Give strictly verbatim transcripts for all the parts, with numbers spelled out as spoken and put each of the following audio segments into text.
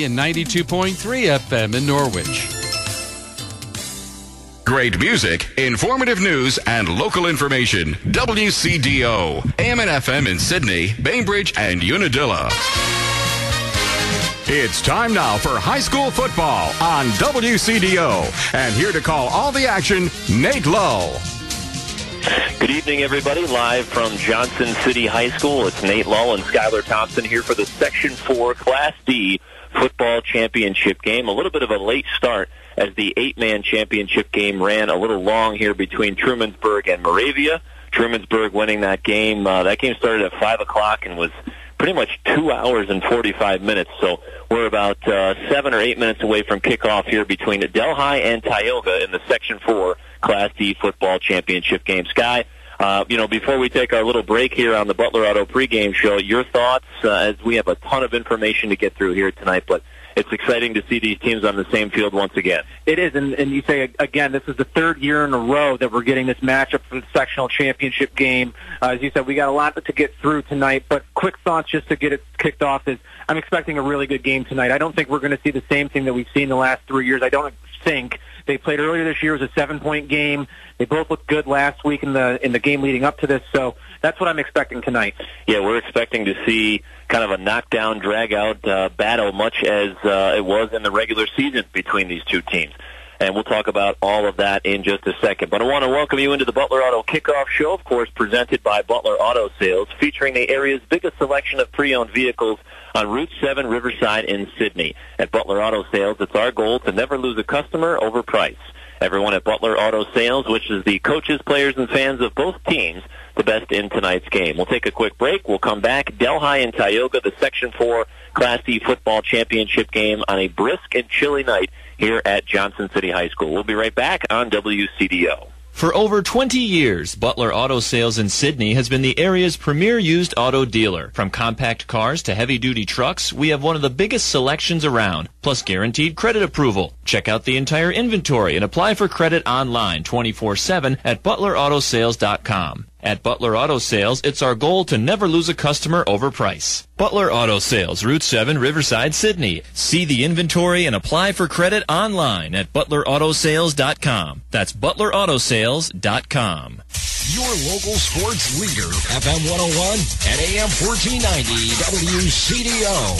Delhi and ninety-two point three F M in Norwich. Great music, informative news, and local information. W C D O, A M and F M in Sydney, Bainbridge, and Unadilla. It's time now for high school football on W C D O. And here to call all the action, Nate Lull. Good evening, everybody. Live from Johnson City High School, it's Nate Lull and Skylar Thompson here for the Section four Class D football championship game. A little bit of a late start as the eight-man championship game ran a little long here between Trumansburg and Moravia. Trumansburg winning that game. Uh, that game started at five o'clock and was pretty much two hours and forty-five minutes. So we're about uh, seven or eight minutes away from kickoff here between Delhi and Tioga in the Section four Class D football championship game. Sky, uh, you know, before we take our little break here on the Butler Auto pregame show, your thoughts, uh, as we have a ton of information to get through here tonight, but it's exciting to see these teams on the same field once again. It is, and, and you say, again, this is the third year in a row that we're getting this matchup for the sectional championship game. Uh, as you said, we got a lot to get through tonight, but quick thoughts just to get it kicked off is I'm expecting a really good game tonight. I don't think we're going to see the same thing that we've seen the last three years. I don't think. They played earlier this year. It was a seven-point game. They both looked good last week in the in the game leading up to this, so that's what I'm expecting tonight. Yeah, we're expecting to see kind of a knockdown, drag-out uh, battle, much as uh, it was in the regular season between these two teams. And we'll talk about all of that in just a second. But I want to welcome you into the Butler Auto Kickoff Show, of course, presented by Butler Auto Sales, featuring the area's biggest selection of pre-owned vehicles on Route seven Riverside in Sydney. At Butler Auto Sales, it's our goal to never lose a customer over price. Everyone at Butler Auto Sales wishes the coaches, players, and fans of both teams the best in tonight's game. We'll take a quick break. We'll come back. Delhi and Tioga, the Section four Class D football championship game on a brisk and chilly night here at Johnson City High School. We'll be right back on W C D O. For over twenty years, Butler Auto Sales in Sydney has been the area's premier used auto dealer. From compact cars to heavy-duty trucks, we have one of the biggest selections around, plus guaranteed credit approval. Check out the entire inventory and apply for credit online twenty-four seven at butler auto sales dot com. At Butler Auto Sales, it's our goal to never lose a customer over price. Butler Auto Sales, Route seven, Riverside, Sydney. See the inventory and apply for credit online at butler auto sales dot com. That's butler auto sales dot com. Your local sports leader, F M one oh one and A M fourteen ninety W C D O.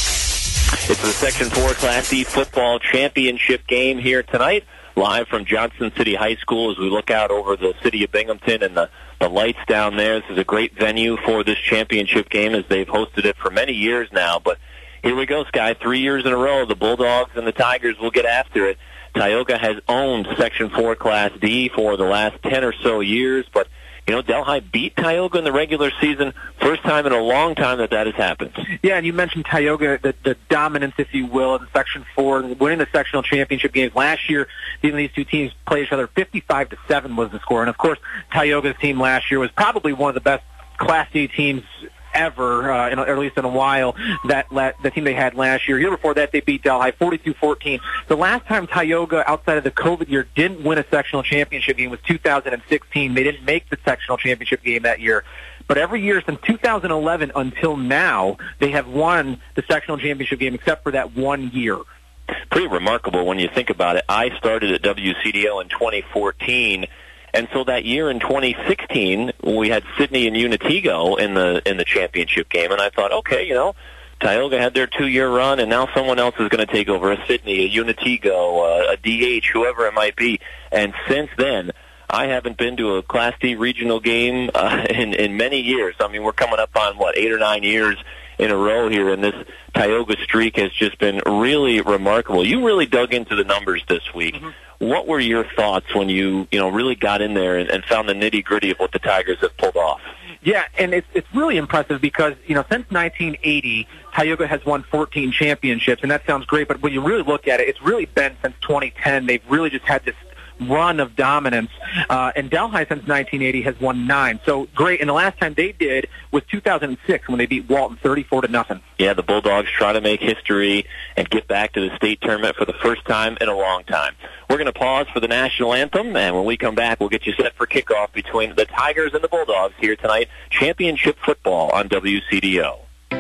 It's the Section four Class D football championship game here tonight, live from Johnson City High School as we look out over the city of Binghamton and the, the lights down there. This is a great venue for this championship game as they've hosted it for many years now. But here we go, Sky. Three years in a row, the Bulldogs and the Tigers will get after it. Tioga has owned Section four Class D for the last ten or so years, but you know, Delhi beat Tioga in the regular season. First time in a long time that that has happened. Yeah, and you mentioned Tioga, the, the dominance, if you will, in Section four, winning the sectional championship games. Last year, even these two teams played each other. fifty-five to seven was the score. And, of course, Tioga's team last year was probably one of the best Class D teams ever, uh, in, or at least in a while, that la- the team they had last year. Year before that, they beat Delhi forty-two fourteen. The last time Tioga, outside of the COVID year, didn't win a sectional championship game was two thousand sixteen. They didn't make the sectional championship game that year. But every year since two thousand eleven until now, they have won the sectional championship game except for that one year. Pretty remarkable when you think about it. I started at W C D O in twenty fourteen. And so that year in twenty sixteen, we had Sydney and Unatigo in the in the championship game, and I thought, okay, you know, Tioga had their two-year run, and now someone else is going to take over, a Sydney, a Unatigo, a, a D H, whoever it might be. And since then, I haven't been to a Class D regional game uh, in in many years. I mean, we're coming up on what eight or nine years in a row here, and this Tioga streak has just been really remarkable. You really dug into the numbers this week. Mm-hmm. What were your thoughts when you, you know, really got in there and, and found the nitty-gritty of what the Tigers have pulled off? Yeah, and it's it's really impressive because, you know, since nineteen eighty, Tioga has won fourteen championships, and that sounds great, but when you really look at it, it's really been since twenty ten. They've really just had this run of dominance, uh, and Delhi since nineteen eighty has won nine. So great, and the last time they did was two thousand six when they beat Walton thirty-four to nothing. Yeah, the Bulldogs try to make history and get back to the state tournament for the first time in a long time. We're going to pause for the national anthem, and when we come back, we'll get you set for kickoff between the Tigers and the Bulldogs here tonight. Championship football on W C D O.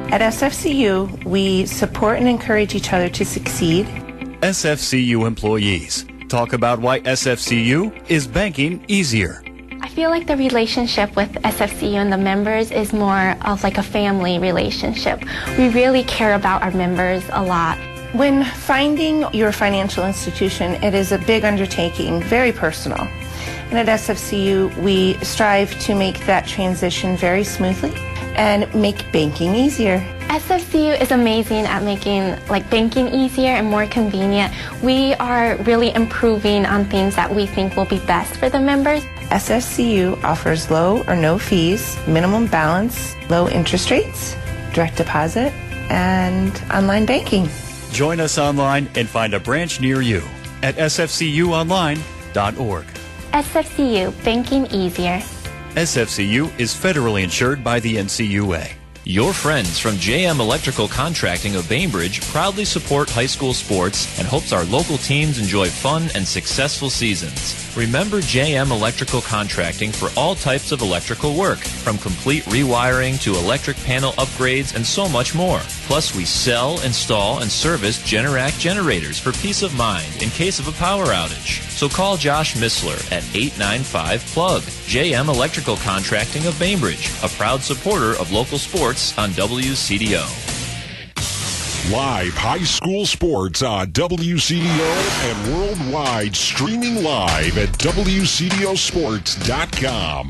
At S F C U, we support and encourage each other to succeed. S F C U employees talk about why S F C U is banking easier. I feel like the relationship with S F C U and the members is more of like a family relationship. We really care about our members a lot. When finding your financial institution, it is a big undertaking, very personal. And at S F C U, we strive to make that transition very smoothly and make banking easier. S F C U is amazing at making like banking easier and more convenient. We are really improving on things that we think will be best for the members. S F C U offers low or no fees, minimum balance, low interest rates, direct deposit, and online banking. Join us online and find a branch near you at s f c u online dot org. S F C U, banking easier. S F C U is federally insured by the N C U A. Your friends from J M Electrical Contracting of Bainbridge proudly support high school sports and hopes our local teams enjoy fun and successful seasons. Remember J M Electrical Contracting for all types of electrical work, from complete rewiring to electric panel upgrades and so much more. Plus, we sell, install, and service Generac generators for peace of mind in case of a power outage. So call Josh Missler at eight nine five plug. J M Electrical Contracting of Bainbridge, a proud supporter of local sports on W C D O. Live high school sports on W C D O and worldwide, streaming live at w c d o sports dot com.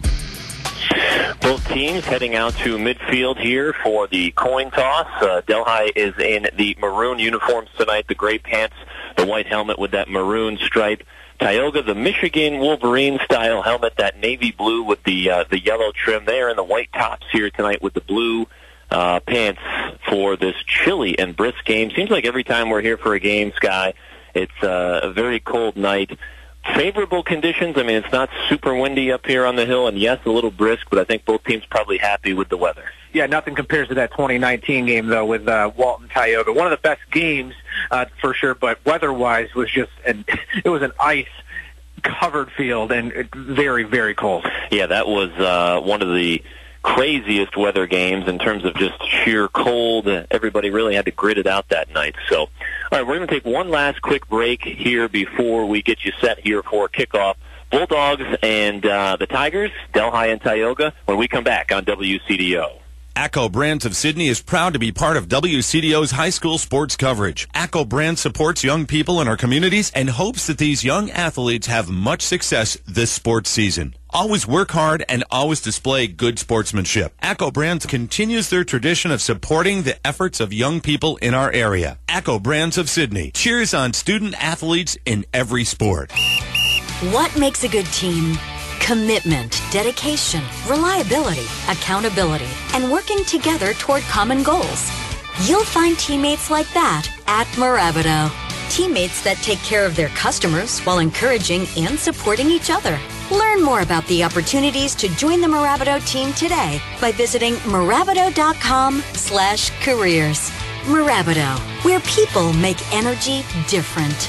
Both teams heading out to midfield here for the coin toss. Uh, Delhi is in the maroon uniforms tonight, the gray pants, the white helmet with that maroon stripe. Tioga, the Michigan Wolverine-style helmet, that navy blue with the uh, the yellow trim there, and the white tops here tonight with the blue uh, pants for this chilly and brisk game. Seems like every time we're here for a game, Sky, it's uh, a very cold night. Favorable conditions. I mean, it's not super windy up here on the hill, and yes, a little brisk, but I think both teams probably happy with the weather. Yeah, nothing compares to that twenty nineteen game, though, with uh, Walton Tioga. One of the best games, uh, for sure, but weather-wise was just an, it was an ice-covered field and very, very cold. Yeah, that was uh, one of the craziest weather games in terms of just sheer cold. Everybody really had to grit it out that night. So, all right, we're going to take one last quick break here before we get you set here for kickoff. Bulldogs and uh, the Tigers, Delhi and Tioga, when we come back on W C D O. ACCO Brands of Sydney is proud to be part of W C D O's high school sports coverage. ACCO Brands supports young people in our communities and hopes that these young athletes have much success this sports season. Always work hard and always display good sportsmanship. ACCO Brands continues their tradition of supporting the efforts of young people in our area. ACCO Brands of Sydney cheers on student athletes in every sport. What makes a good team? Commitment, dedication, reliability, accountability, and working together toward common goals. You'll find teammates like that at Mirabito. Teammates that take care of their customers while encouraging and supporting each other. Learn more about the opportunities to join the Mirabito team today by visiting mirabito.com slash careers. Mirabito, where people make energy different.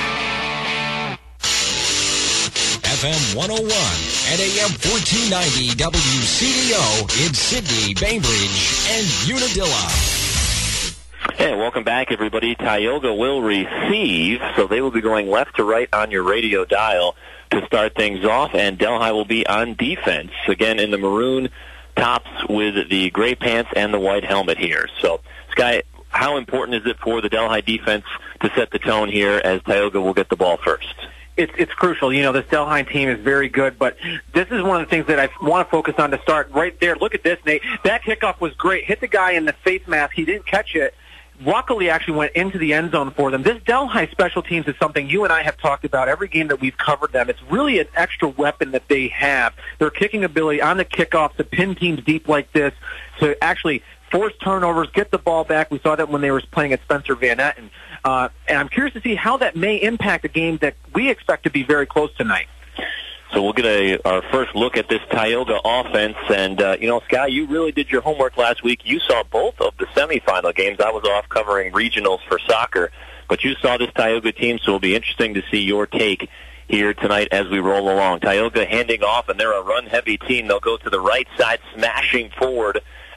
F M one oh one and A M fourteen ninety W C D O in Sydney, Bainbridge, and Unadilla. Hey, welcome back, everybody. Tioga will receive, so they will be going left to right on your radio dial to start things off, and Delhi will be on defense, again in the maroon tops with the gray pants and the white helmet here. So, Sky, how important is it for the Delhi defense to set the tone here as Tioga will get the ball first? It's, it's crucial. You know, this Delhi team is very good, but this is one of the things that I want to focus on to start right there. Look at this, Nate. That kickoff was great. Hit the guy in the face mask. He didn't catch it. Luckily, actually went into the end zone for them. This Delhi special teams is something you and I have talked about every game that we've covered them. It's really an extra weapon that they have. Their kicking ability on the kickoff to pin teams deep like this, to actually force turnovers, get the ball back. We saw that when they were playing at Spencer Van Etten. Uh, and I'm curious to see how that may impact a game that we expect to be very close tonight. So we'll get a, our first look at this Tioga offense. And, uh, you know, Sky, you really did your homework last week. You saw both of the semifinal games. I was off covering regionals for soccer. But you saw this Tioga team, so it'll be interesting to see your take here tonight as we roll along. Tioga handing off, and they're a run-heavy team. They'll go to the right side, smashing forward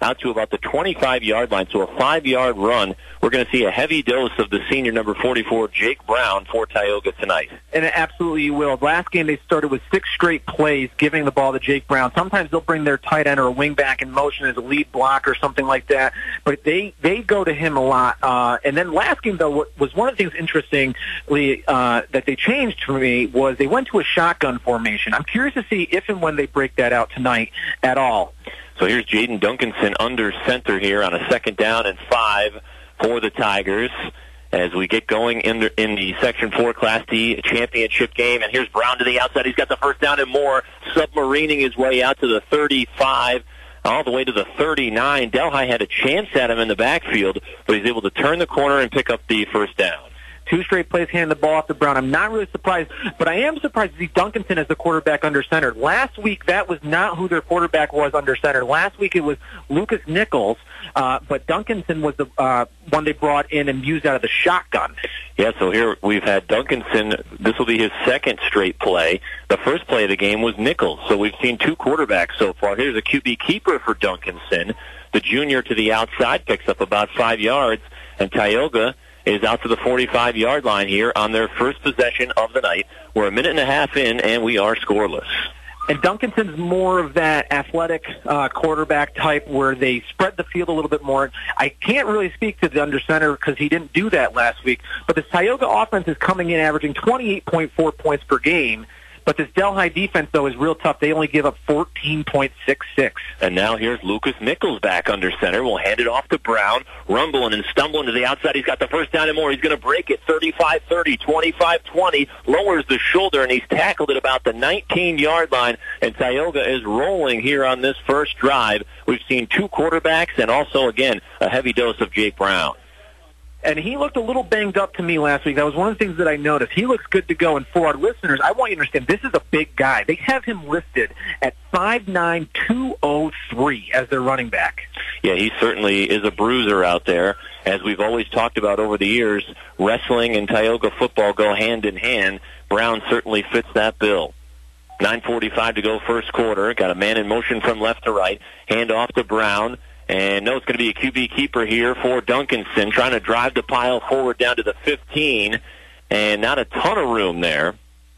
out to about the twenty-five-yard line. So a five-yard run. We're going to see a heavy dose of the senior number forty-four, Jake Brown, for Tioga tonight. And absolutely you will. Last game they started with six straight plays giving the ball to Jake Brown. Sometimes they'll bring their tight end or a wingback in motion as a lead block or something like that. But they, they go to him a lot. Uh, and then last game, though, what was one of the things interestingly uh, that they changed for me was they went to a shotgun formation. I'm curious to see if and when they break that out tonight at all. So here's Jaden Duncanson under center here on a second down and five for the Tigers as we get going in the, in the Section four Class D championship game. And here's Brown to the outside. He's got the first down and more, submarining his way out to the thirty-five, all the way to the thirty-nine. Delhi had a chance at him in the backfield, but he's able to turn the corner and pick up the first down. Two straight plays handing the ball off to Brown. I'm not really surprised, but I am surprised to see Duncanson as the quarterback under center. Last week, that was not who their quarterback was under center. Last week, it was Lucas Nichols, uh, but Duncanson was the uh, one they brought in and used out of the shotgun. Yeah, so here we've had Duncanson. This will be his second straight play. The first play of the game was Nichols, so we've seen two quarterbacks so far. Here's a Q B keeper for Duncanson. The junior to the outside picks up about five yards, and Tioga is out to the forty-five-yard line here on their first possession of the night. We're a minute and a half in, and we are scoreless. And Duncanson's more of that athletic uh, quarterback type where they spread the field a little bit more. I can't really speak to the under center because he didn't do that last week. But the Tioga offense is coming in averaging twenty-eight point four points per game. But this Delhi defense, though, is real tough. They only give up fourteen point six six. And now here's Lucas Nichols back under center. We'll hand it off to Brown, rumbling and stumbling to the outside. He's got the first down and more. He's going to break it thirty-five thirty, twenty-five twenty, lowers the shoulder, and he's tackled at about the nineteen-yard line. And Tioga is rolling here on this first drive. We've seen two quarterbacks and also, again, a heavy dose of Jake Brown. And he looked a little banged up to me last week. That was one of the things that I noticed. He looks good to go. And for our listeners, I want you to understand, this is a big guy. They have him listed at five nine, two oh three as their running back. Yeah, he certainly is a bruiser out there. As we've always talked about over the years, wrestling and Tioga football go hand in hand. Brown certainly fits that bill. nine forty-five to go first quarter. Got a man in motion from left to right. Hand off to Brown. And no, it's going to be a Q B keeper here for Duncanson, trying to drive the pile forward down to the fifteen, and not a ton of room there.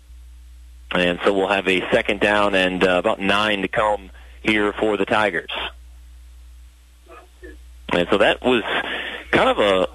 And so we'll have a second down and uh, about nine to come here for the Tigers. And so that was kind of a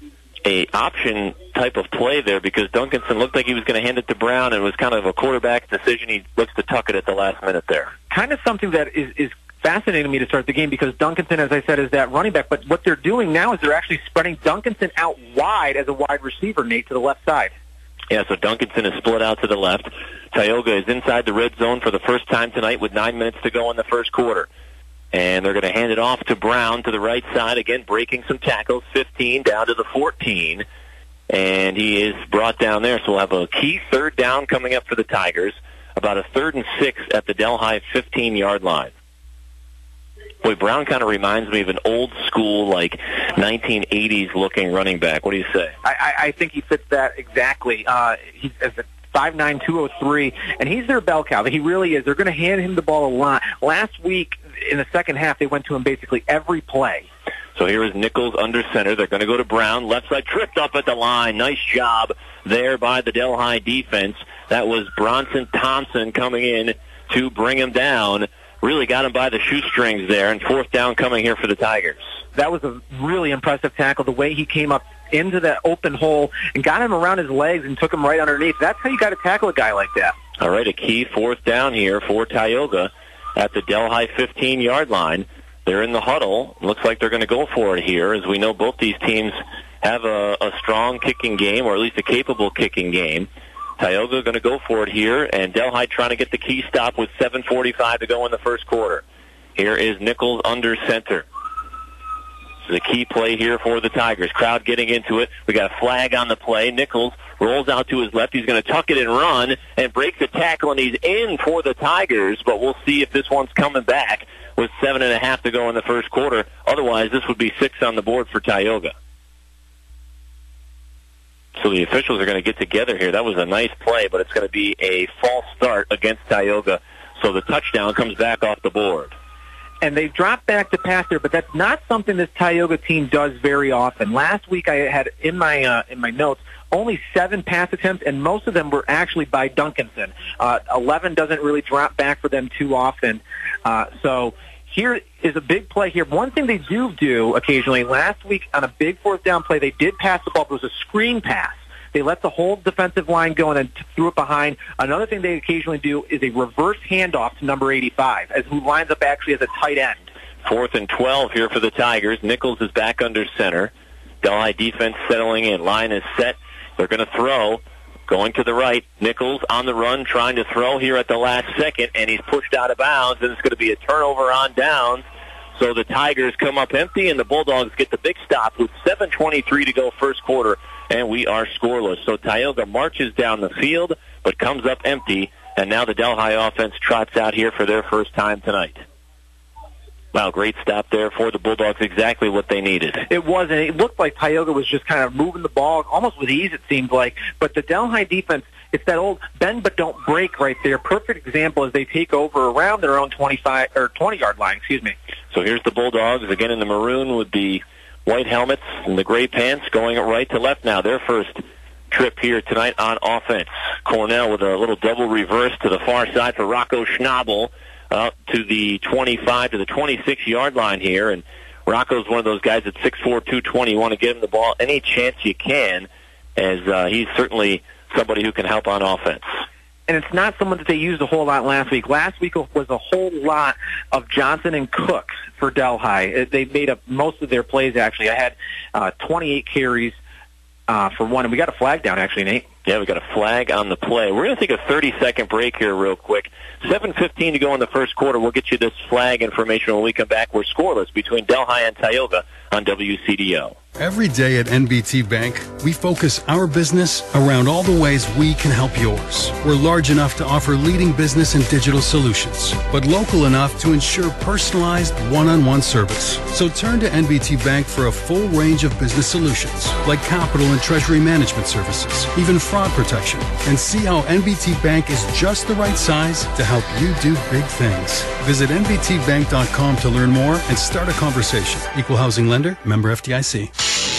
a option type of play there because Duncanson looked like he was going to hand it to Brown, and it was kind of a quarterback decision. He looks to tuck it at the last minute there. Kind of something that is, is fascinating me to start the game because Duncanson, as I said, is that running back. But what they're doing now is they're actually spreading Duncanson out wide as a wide receiver, Nate, to the left side. Yeah, so Duncanson is split out to the left. Tioga is inside the red zone for the first time tonight with nine minutes to go in the first quarter. And they're going to hand it off to Brown to the right side, again breaking some tackles, fifteen down to the fourteen. And he is brought down there, so we'll have a key third down coming up for the Tigers, about a third and six at the Delhi fifteen-yard line. Boy, Brown kind of reminds me of an old school, like, nineteen eighties looking running back. What do you say? I, I think he fits that exactly. Uh, he's at five nine, two oh three, and he's their bell cow. He really is. They're going to hand him the ball a lot. Last week, in the second half, they went to him basically every play. So here is Nichols under center. They're going to go to Brown. Left side, tripped up at the line. Nice job there by the Delhi defense. That was Bronson Thompson coming in to bring him down. Really got him by the shoestrings there, and fourth down coming here for the Tigers. That was a really impressive tackle, the way he came up into that open hole and got him around his legs and took him right underneath. That's how you got to tackle a guy like that. All right, a key fourth down here for Tioga at the Delhi fifteen-yard line. They're in the huddle. Looks like they're going to go for it here. As we know, both these teams have a, a strong kicking game, or at least a capable kicking game. Tioga going to go for it here, and Delhi trying to get the key stop with seven forty-five to go in the first quarter. Here is Nichols under center. This is a key play here for the Tigers. Crowd getting into it. We got a flag on the play. Nichols rolls out to his left. He's going to tuck it and run and break the tackle, and he's in for the Tigers, but we'll see if this one's coming back with seven and a half to go in the first quarter. Otherwise, this would be six on the board for Tioga. So the officials are going to get together here. That was a nice play, but it's going to be a false start against Tioga. So the touchdown comes back off the board. and they dropped back to pass there, but that's not something this Tioga team does very often. Last week I had in my uh, in my notes only seven pass attempts, and most of them were actually by Duncanson. Uh, Eleven doesn't really drop back for them too often. Uh, so here is a big play here. One thing they do do occasionally, last week on a big fourth down play, they did pass the ball, but it was a screen pass. They let the whole defensive line go and then threw it behind. Another thing they occasionally do is a reverse handoff to number eighty-five, as who lines up actually as a tight end. Fourth and twelve here for the Tigers. Nichols is back under center. Delhi defense settling in. Line is set. They're going to throw. Going to the right. Nichols on the run, trying to throw here at the last second, and he's pushed out of bounds, and it's going to be a turnover on downs. So the Tigers come up empty, and the Bulldogs get the big stop with seven twenty-three to go first quarter, and we are scoreless. So Tioga marches down the field, but comes up empty, and now the Delhi offense trots out here for their first time tonight. Wow, great stop there for the Bulldogs, exactly what they needed. It was, and it looked like Tioga was just kind of moving the ball almost with ease, it seemed like. But the Delhi defense, it's that old bend but don't break right there. Perfect example as they take over around their own twenty-five or twenty-yard line, excuse me. So here's the Bulldogs, again in the maroon with the white helmets and the gray pants, going right to left now. Their first trip here tonight on offense. Cornell with a little double reverse to the far side for Rocco Schnabel. Out to the twenty-five to the twenty-six-yard line here, and Rocco's one of those guys at six four, two twenty. You want to give him the ball any chance you can, as uh, he's certainly somebody who can help on offense. And it's not someone that they used a whole lot last week. Last week was a whole lot of Johnson and Cook for Delhi. They made up most of their plays, actually. I had uh, twenty-eight carries uh, for one, and we got a flag down, actually, Nate. Yeah, we got a flag on the play. We're going to take a thirty-second break here real quick. seven fifteen to go in the first quarter. We'll get you this flag information when we come back. We're scoreless between Delhi and Tioga on W C D O. Every day at N B T Bank, we focus our business around all the ways we can help yours. We're large enough to offer leading business and digital solutions, but local enough to ensure personalized one-on-one service. So turn to N B T Bank for a full range of business solutions, like capital and treasury management services, even fraud protection, and see how N B T Bank is just the right size to help you do big things. Visit N B T bank dot com to learn more and start a conversation. Equal housing lender, member F D I C.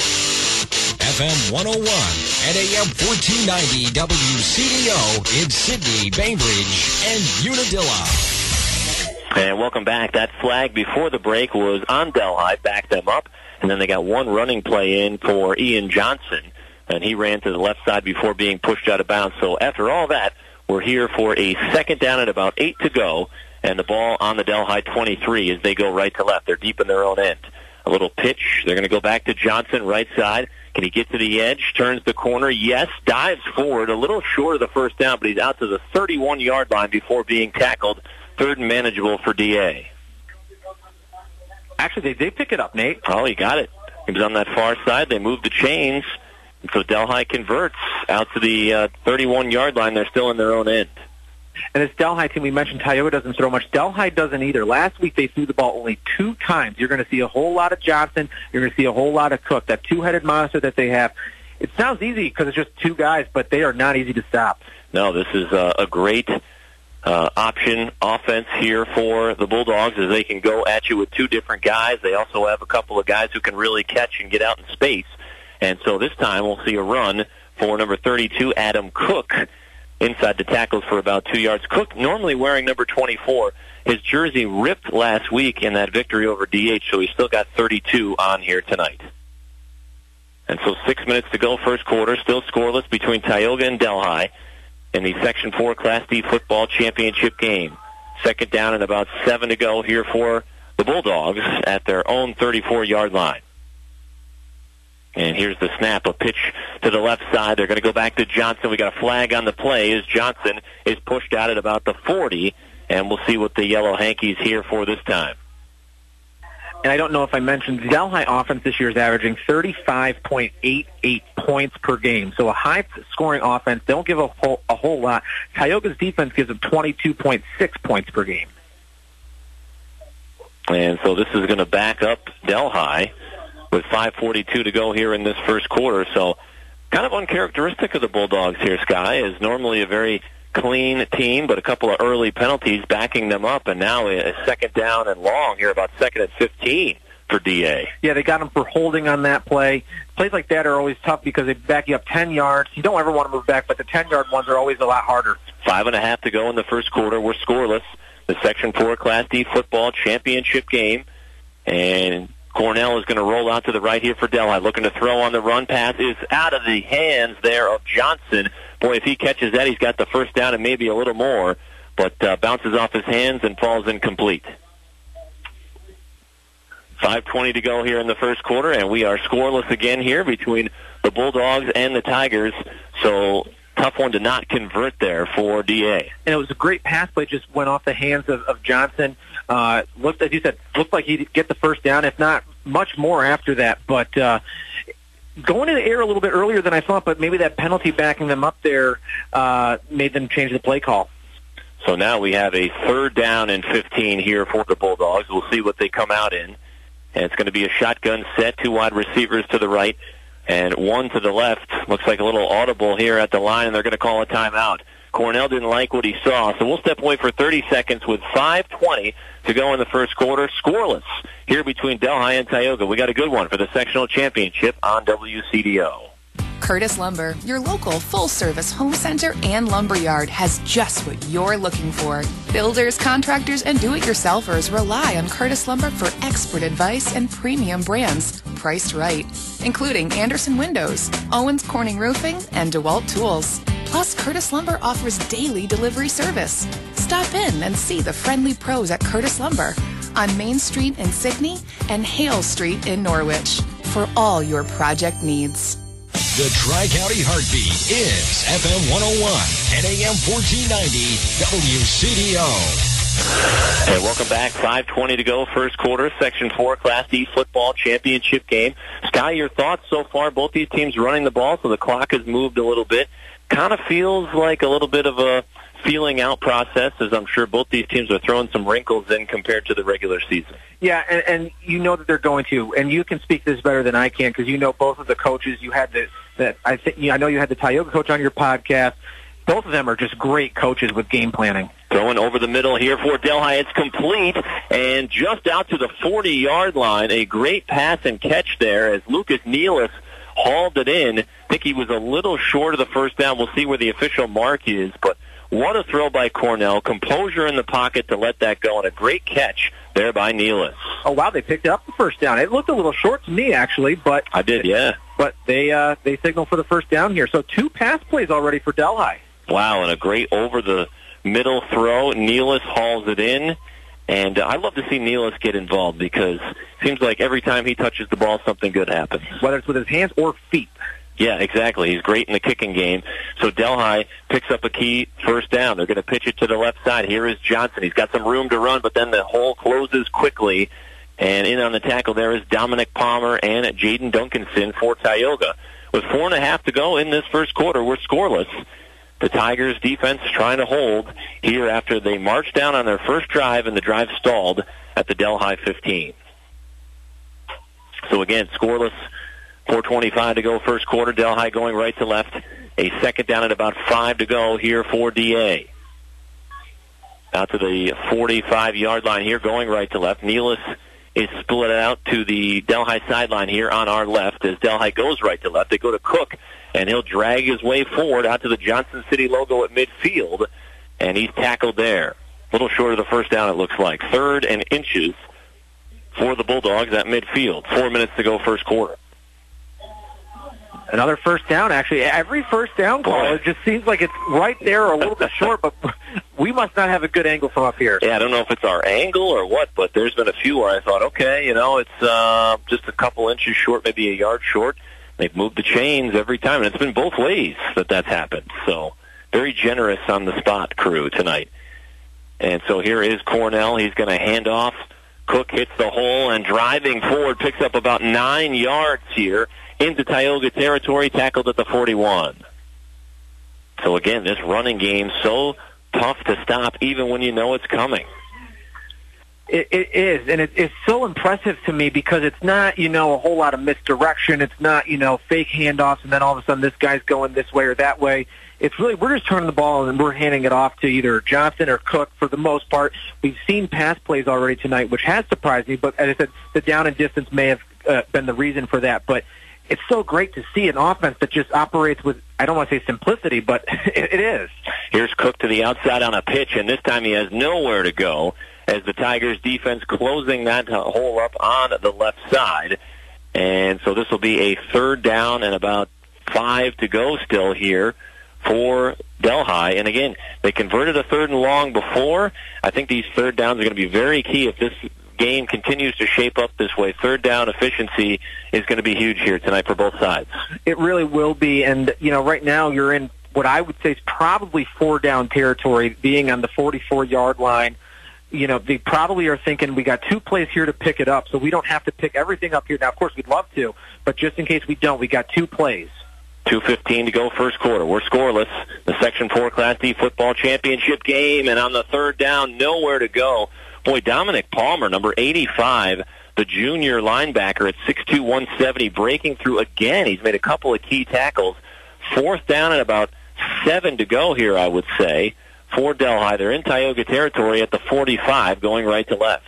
F M one oh one and A M fourteen ninety W C D O in Sydney, Bainbridge, and Unadilla. And welcome back. That flag before the break was on Delhi, backed them up, and then they got one running play in for Ian Johnson, and he ran to the left side before being pushed out of bounds. So after all that, we're here for a second down at about eight to go, and the ball on the Delhi twenty-three as they go right to left. They're deep in their own end. A little pitch. They're going to go back to Johnson, right side. Can he get to the edge? Turns the corner. Yes. Dives forward. A little short of the first down, but he's out to the thirty-one-yard line before being tackled. Third and manageable for D A. Actually, they did pick it up, Nate. Oh, he got it. He was on that far side. They moved the chains. So Delhi converts out to the uh, thirty-one-yard line. They're still in their own end. And this Delhi team, we mentioned Tioga doesn't throw much. Delhi doesn't either. Last week they threw the ball only two times. You're going to see a whole lot of Johnson. You're going to see a whole lot of Cook, that two-headed monster that they have. It sounds easy because it's just two guys, but they are not easy to stop. No, this is uh, a great uh, option offense here for the Bulldogs, as they can go at you with two different guys. They also have a couple of guys who can really catch and get out in space. And so this time we'll see a run for number thirty-two, Adam Cook, inside the tackles for about two yards. Cook, normally wearing number twenty-four, his jersey ripped last week in that victory over D H, so he's still got thirty-two on here tonight. And so six minutes to go, first quarter, still scoreless between Tioga and Delhi in the Section four Class D football championship game. Second down and about seven to go here for the Bulldogs at their own thirty-four-yard line. And here's the snap, a pitch to the left side. They're going to go back to Johnson. We got a flag on the play as Johnson is pushed out at about the forty, and we'll see what the Yellow Hankies here for this time. And I don't know if I mentioned, the Delhi offense this year is averaging thirty-five point eight eight points per game. So a high-scoring offense. They don't give a whole, a whole lot. Tioga's defense gives them twenty-two point six points per game. And so this is going to back up Delhi with five forty-two to go here in this first quarter. So kind of uncharacteristic of the Bulldogs here, Sky, is normally a very clean team, but a couple of early penalties backing them up, and now a second down and long here, about second and fifteen for D A. Yeah, they got him for holding on that play. Plays like that are always tough because they back you up ten yards. You don't ever want to move back, but the ten-yard ones are always a lot harder. Five and a half to go in the first quarter. We're scoreless. The Section four Class D football championship game, and Cornell is going to roll out to the right here for Delhi. Looking to throw on the run. Pass is out of the hands there of Johnson. Boy, if he catches that, he's got the first down and maybe a little more, but uh, bounces off his hands and falls incomplete. five twenty to go here in the first quarter, and we are scoreless again here between the Bulldogs and the Tigers. So tough one to not convert there for D A. And it was a great pass play, just went off the hands of, of Johnson. Uh, looked, as you said, looked like he'd get the first down, if not much more after that. But uh, going in the air a little bit earlier than I thought, but maybe that penalty backing them up there uh, made them change the play call. So now we have a third down and fifteen here for the Bulldogs. We'll see what they come out in. And it's going to be a shotgun set, two wide receivers to the right and one to the left. Looks like a little audible here at the line, and they're going to call a timeout. Cornell didn't like what he saw, so we'll step away for thirty seconds with five twenty to go in the first quarter. Scoreless here between Delhi and Tioga. We got a good one for the sectional championship on W C D O. Curtis Lumber, your local full-service home center and lumber yard, has just what you're looking for. Builders, contractors, and do-it-yourselfers rely on Curtis Lumber for expert advice and premium brands priced right, including Anderson Windows, Owens Corning Roofing, and DeWalt Tools. Plus, Curtis Lumber offers daily delivery service. Stop in and see the friendly pros at Curtis Lumber on Main Street in Sydney and Hale Street in Norwich for all your project needs. The Tri-County Heartbeat is F M one oh one and A M fourteen ninety W C D O. Hey, welcome back. five twenty to go, first quarter, Section four Class D football championship game. Sky, your thoughts so far? Both these teams running the ball, so the clock has moved a little bit. Kind of feels like a little bit of a feeling out process, as I'm sure both these teams are throwing some wrinkles in compared to the regular season. Yeah, and, and you know that they're going to, and you can speak this better than I can because you know both of the coaches. You had the that I think you know, I know you had the Tioga coach on your podcast. Both of them are just great coaches with game planning. Throwing over the middle here for Delhi. It's complete and just out to the forty-yard line. A great pass and catch there as Lucas Nealis hauled it in. I think he was a little short of the first down. We'll see where the official mark is, but what a throw by Cornell. Composure in the pocket to let that go, and a great catch there by Nealis. Oh, wow, they picked up the first down. It looked a little short to me, actually, but I did, yeah. But they uh, they signaled for the first down here. So two pass plays already for Delhi. Wow, and a great over-the-middle throw. Nealis hauls it in, and uh, I love to see Nealis get involved because it seems like every time he touches the ball, something good happens. Whether it's with his hands or feet. Yeah, exactly. He's great in the kicking game. So Delhi picks up a key first down. They're going to pitch it to the left side. Here is Johnson. He's got some room to run, but then the hole closes quickly. And in on the tackle there is Dominic Palmer and Jaden Duncanson for Tioga. With four and a half to go in this first quarter, we're scoreless. The Tigers defense trying to hold here after they marched down on their first drive, and the drive stalled at the Delhi fifteen. So again, scoreless. four twenty-five to go, first quarter. Delhi going right to left. A second down and about five to go here for D A. Out to the forty-five-yard line here, going right to left. Nealis is split out to the Delhi sideline here on our left. As Delhi goes right to left, they go to Cook, and he'll drag his way forward out to the Johnson City logo at midfield, and he's tackled there. A little short of the first down, it looks like. Third and inches for the Bulldogs at midfield. Four minutes to go, first quarter. Another first down, actually. Every first down call, it just seems like it's right there or a little bit short, but we must not have a good angle from up here. Yeah, I don't know if it's our angle or what, but there's been a few where I thought, okay, you know, it's uh, just a couple inches short, maybe a yard short. They've moved the chains every time, and it's been both ways that that's happened. So very generous on the spot crew tonight. And so here is Cornell. He's going to hand off. Cook hits the hole and driving forward, picks up about nine yards here into Tioga territory, tackled at the forty-one. So again, this running game so tough to stop even when you know it's coming. It, it is, and it, it's so impressive to me because it's not, you know, a whole lot of misdirection. It's not, you know, fake handoffs and then all of a sudden this guy's going this way or that way. it's really, we're just turning the ball and we're handing it off to either Johnson or Cook for the most part. We've seen pass plays already tonight, which has surprised me, but as I said, the down and distance may have uh, been the reason for that. But it's so great to see an offense that just operates with, I don't want to say simplicity, but it, it is. Here's Cook to the outside on a pitch, and this time he has nowhere to go as the Tigers defense closing that hole up on the left side. And so this will be a third down and about five to go still here for Delhi. And again, they converted a third and long before. I think these third downs are going to be very key if this game continues to shape up this way. Third down efficiency is going to be huge here tonight for both sides. It really will be. And, you know, right now you're in what I would say is probably four down territory, being on the forty-four-yard line. You know, they probably are thinking we got two plays here to pick it up, so we don't have to pick everything up here. Now, of course, we'd love to, but just in case we don't, we got two plays. two fifteen to go first quarter. We're scoreless. The Section four Class D football championship game, and on the third down, nowhere to go. Boy, Dominic Palmer, number eighty-five, the junior linebacker at six two, one seventy, breaking through again. He's made a couple of key tackles. Fourth down and about seven to go here, I would say, for Delhi. They're in Tioga territory at the forty-five, going right to left.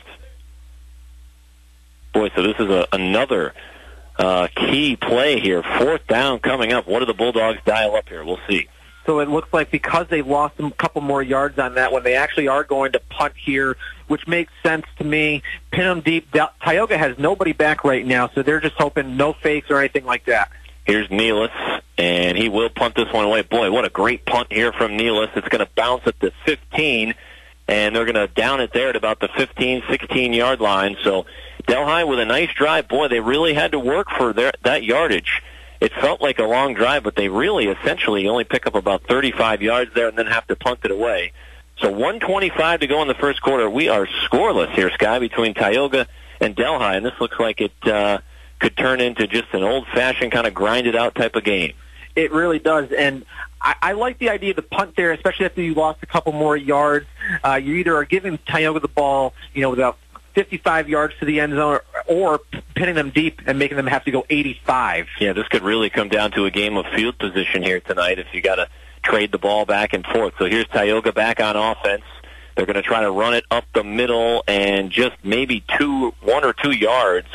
Boy, so this is a, another uh, key play here. Fourth down coming up. What do the Bulldogs dial up here? We'll see. So it looks like because they lost a couple more yards on that one, they actually are going to punt here, which makes sense to me. Pin them deep. Tioga has nobody back right now, so they're just hoping no fakes or anything like that. Here's Nealis, and he will punt this one away. Boy, what a great punt here from Nealis. It's going to bounce at the fifteen, and they're going to down it there at about the fifteen, sixteen-yard line. So Delhi with a nice drive. Boy, they really had to work for their, that yardage. It felt like a long drive, but they really essentially only pick up about thirty-five yards there and then have to punt it away. So one twenty-five to go in the first quarter. We are scoreless here, Sky, between Tioga and Delhi, and this looks like it uh, could turn into just an old-fashioned kind of grinded-out type of game. It really does, and I, I like the idea of the punt there, especially after you lost a couple more yards. Uh, you either are giving Tioga the ball, you know, with about fifty-five yards to the end zone, or, or pinning them deep and making them have to go eighty-five. Yeah, this could really come down to a game of field position here tonight if you got to trade the ball back and forth. So here's Tioga back on offense. They're going to try to run it up the middle and just maybe two, one or two yards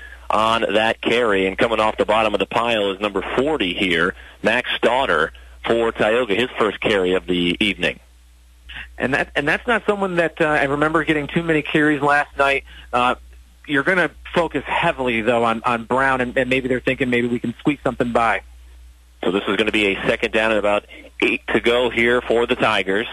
on that carry. And coming off the bottom of the pile is number forty here, Max Stauder for Tioga, his first carry of the evening. And that and that's not someone that uh, I remember getting too many carries last night. Uh, you're going to focus heavily, though, on, on Brown, and, and maybe they're thinking maybe we can squeak something by. So this is going to be a second down and about eight to go here for the Tigers.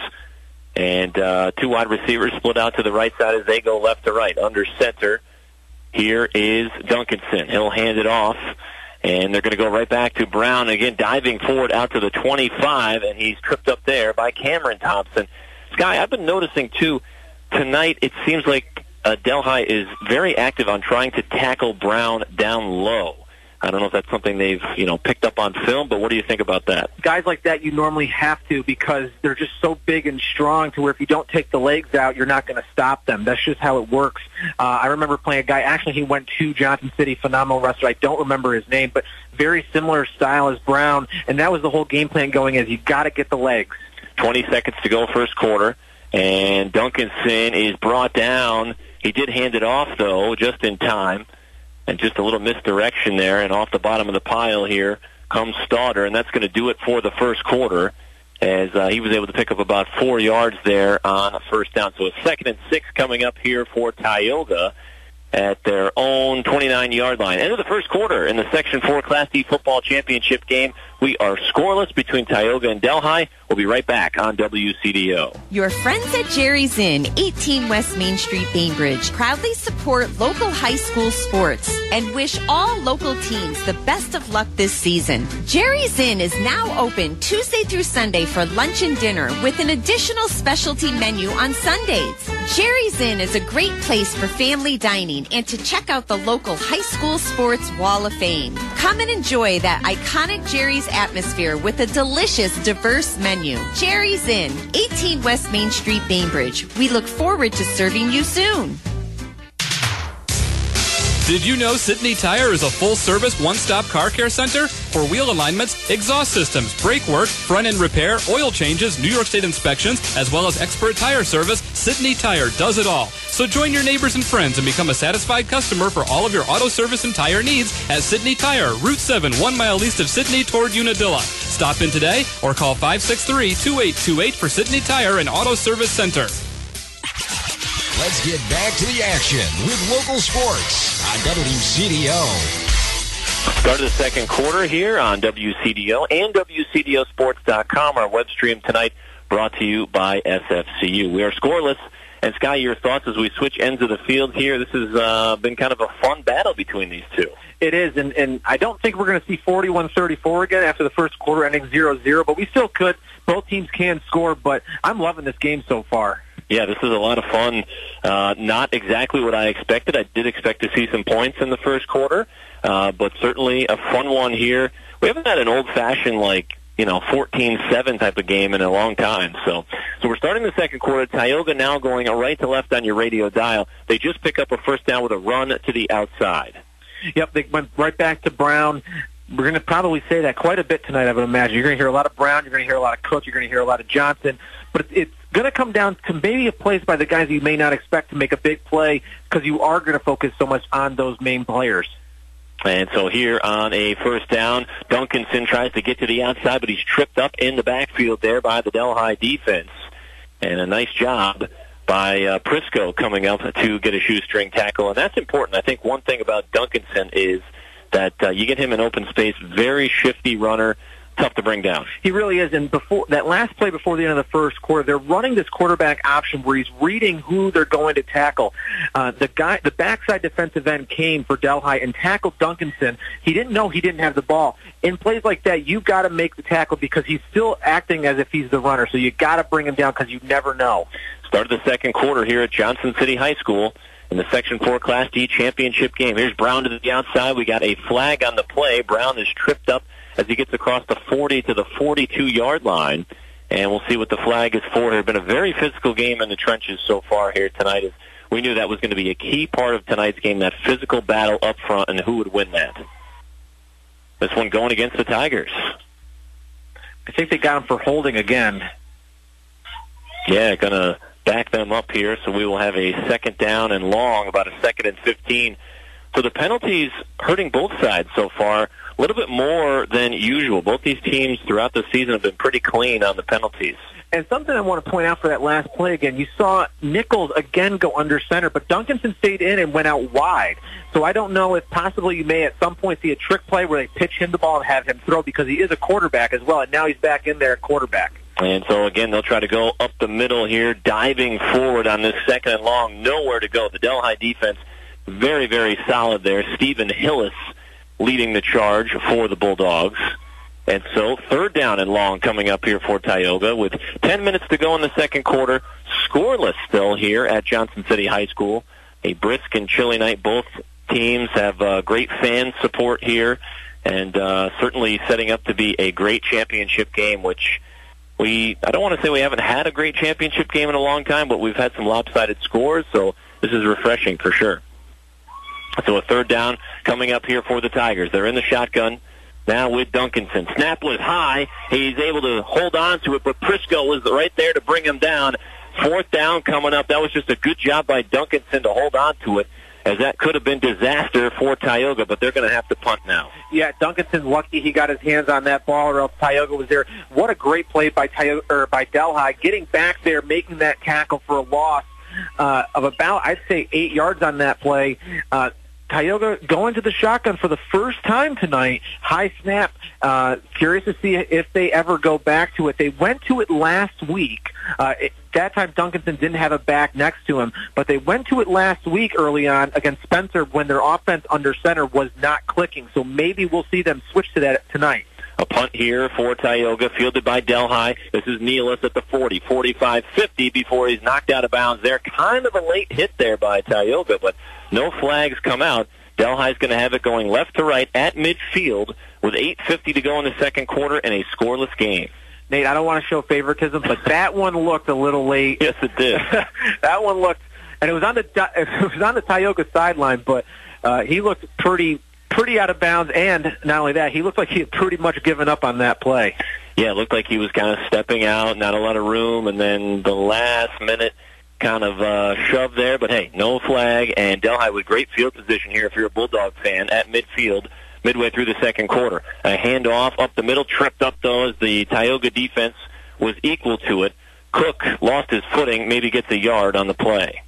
And uh, two wide receivers split out to the right side as they go left to right. Under center, here is Duncanson. He'll hand it off, and they're going to go right back to Brown. Again, diving forward out to the twenty-five, and he's tripped up there by Cameron Thompson. Sky, I've been noticing, too, tonight it seems like uh, Delhi is very active on trying to tackle Brown down low. I don't know if that's something they've, you know, picked up on film, but what do you think about that? Guys like that, you normally have to because they're just so big and strong to where if you don't take the legs out, you're not going to stop them. That's just how it works. Uh, I remember playing a guy, actually he went to Johnson City, phenomenal wrestler. I don't remember his name, but very similar style as Brown, and that was the whole game plan going is you got to get the legs. twenty seconds to go first quarter, and Duncanson is brought down. He did hand it off, though, just in time. And just a little misdirection there, and off the bottom of the pile here comes Stauder, and that's going to do it for the first quarter as uh, he was able to pick up about four yards there on a first down. So a second and six coming up here for Tioga at their own twenty-nine-yard line. End of the first quarter in the Section four Class D football championship game. We are scoreless between Tioga and Delhi. We'll be right back on W C D O. Your friends at Jerry's Inn, eighteen West Main Street, Bainbridge, proudly support local high school sports and wish all local teams the best of luck this season. Jerry's Inn is now open Tuesday through Sunday for lunch and dinner with an additional specialty menu on Sundays. Jerry's Inn is a great place for family dining and to check out the local high school sports wall of fame. Come and enjoy that iconic Jerry's atmosphere with a delicious, diverse menu. Jerry's Inn, eighteen West Main Street, Bainbridge. We look forward to serving you soon. Did you know Sidney Tire is a full-service, one-stop car care center? For wheel alignments, exhaust systems, brake work, front-end repair, oil changes, New York State inspections, as well as expert tire service, Sidney Tire does it all. So join your neighbors and friends and become a satisfied customer for all of your auto service and tire needs at Sidney Tire, Route seven, one mile east of Sidney toward Unadilla. Stop in today or call five six three, two eight two eight for Sidney Tire and Auto Service Center. Let's get back to the action with local sports on W C D O. Start of the second quarter here on W C D O and W C D O sports dot com. Our web stream tonight brought to you by S F C U. We are scoreless. And, Sky, your thoughts as we switch ends of the field here? This has uh, been kind of a fun battle between these two. It is, and, and I don't think we're going to see forty-one thirty-four again after the first quarter ending zero zero, but we still could. Both teams can score, but I'm loving this game so far. Yeah, this is a lot of fun. Uh, not exactly what I expected. I did expect to see some points in the first quarter, uh, but certainly a fun one here. We haven't had an old-fashioned, like, you know, fourteen seven type of game in a long time. So so we're starting the second quarter. Tioga now going right to left on your radio dial. They just pick up a first down with a run to the outside. Yep, they went right back to Brown. We're going to probably say that quite a bit tonight, I would imagine. You're going to hear a lot of Brown. You're going to hear a lot of Cook. You're going to hear a lot of Johnson. But it's going to come down to maybe a plays by the guys you may not expect to make a big play because you are going to focus so much on those main players. And so here on a first down, Duncanson tries to get to the outside, but he's tripped up in the backfield there by the Delhi defense. And a nice job by uh, Prisco coming up to get a shoestring tackle. And that's important. I think one thing about Duncanson is that uh, you get him in open space, very shifty runner, tough to bring down. He really is. And before that last play before the end of the first quarter, they're running this quarterback option where he's reading who they're going to tackle. Uh, the guy, the backside defensive end came for Delhi and tackled Duncanson. He didn't know he didn't have the ball. In plays like that, you've got to make the tackle because he's still acting as if he's the runner. So you got to bring him down because you never know. Start of the second quarter here at Johnson City High School in the Section four Class D championship game. Here's Brown to the outside. We got a flag on the play. Brown is tripped up as he gets across the forty to the forty-two-yard line. And we'll see what the flag is for. It's been a very physical game in the trenches so far here tonight. As we knew that was going to be a key part of tonight's game, that physical battle up front, and who would win that. This one going against the Tigers. I think they got him for holding again. Yeah, going to back them up here, so we will have a second down and long, about a second and fifteen. So the penalties hurting both sides so far, a little bit more than usual. Both these teams throughout the season have been pretty clean on the penalties. And something I want to point out for that last play again, you saw Nichols again go under center, but Duncanson stayed in and went out wide. So I don't know if possibly you may at some point see a trick play where they pitch him the ball and have him throw because he is a quarterback as well, and now he's back in there at quarterback. And so, again, they'll try to go up the middle here, diving forward on this second and long. Nowhere to go. The Delhi defense, very, very solid there. Stephen Hillis leading the charge for the Bulldogs. And so, third down and long coming up here for Tioga with ten minutes to go in the second quarter. Scoreless still here at Johnson City High School. A brisk and chilly night. Both teams have uh, great fan support here and uh, certainly setting up to be a great championship game, which we, I don't want to say we haven't had a great championship game in a long time, but we've had some lopsided scores, so this is refreshing for sure. So a third down coming up here for the Tigers. They're in the shotgun now with Duncanson. Snap was high. He's able to hold on to it, but Prisco was right there to bring him down. Fourth down coming up. That was just a good job by Duncanson to hold on to it, as that could have been disaster for Tioga, but they're going to have to punt now. Yeah, Duncanson's lucky he got his hands on that ball, or else Tioga was there. What a great play by Tioga, or by Delhi, getting back there, making that tackle for a loss uh, of about, I'd say, eight yards on that play. Uh, Tioga going to the shotgun for the first time tonight. High snap. Uh, curious to see if they ever go back to it. They went to it last week. Uh, it, that time Duncanson didn't have a back next to him, but they went to it last week early on against Spencer when their offense under center was not clicking. So maybe we'll see them switch to that tonight. A punt here for Tioga, fielded by Delhi. This is Nealis at the forty, forty-five, fifty before he's knocked out of bounds there. Kind of a late hit there by Tioga, but no flags come out. Delhi's going to have it going left to right at midfield with eight fifty to go in the second quarter and a scoreless game. Nate, I don't want to show favoritism, but that one looked a little late. Yes, it did. That one looked, and it was on the it was on the Tioga sideline, but uh, he looked pretty pretty out of bounds, and not only that, he looked like he had pretty much given up on that play. Yeah, it looked like he was kind of stepping out, not a lot of room, and then the last minute kind of uh, shove there. But, hey, no flag, and Delhi with great field position here if you're a Bulldog fan at midfield midway through the second quarter. A handoff up the middle, tripped up, though, as the Tioga defense was equal to it. Cook lost his footing, maybe gets a yard on the play.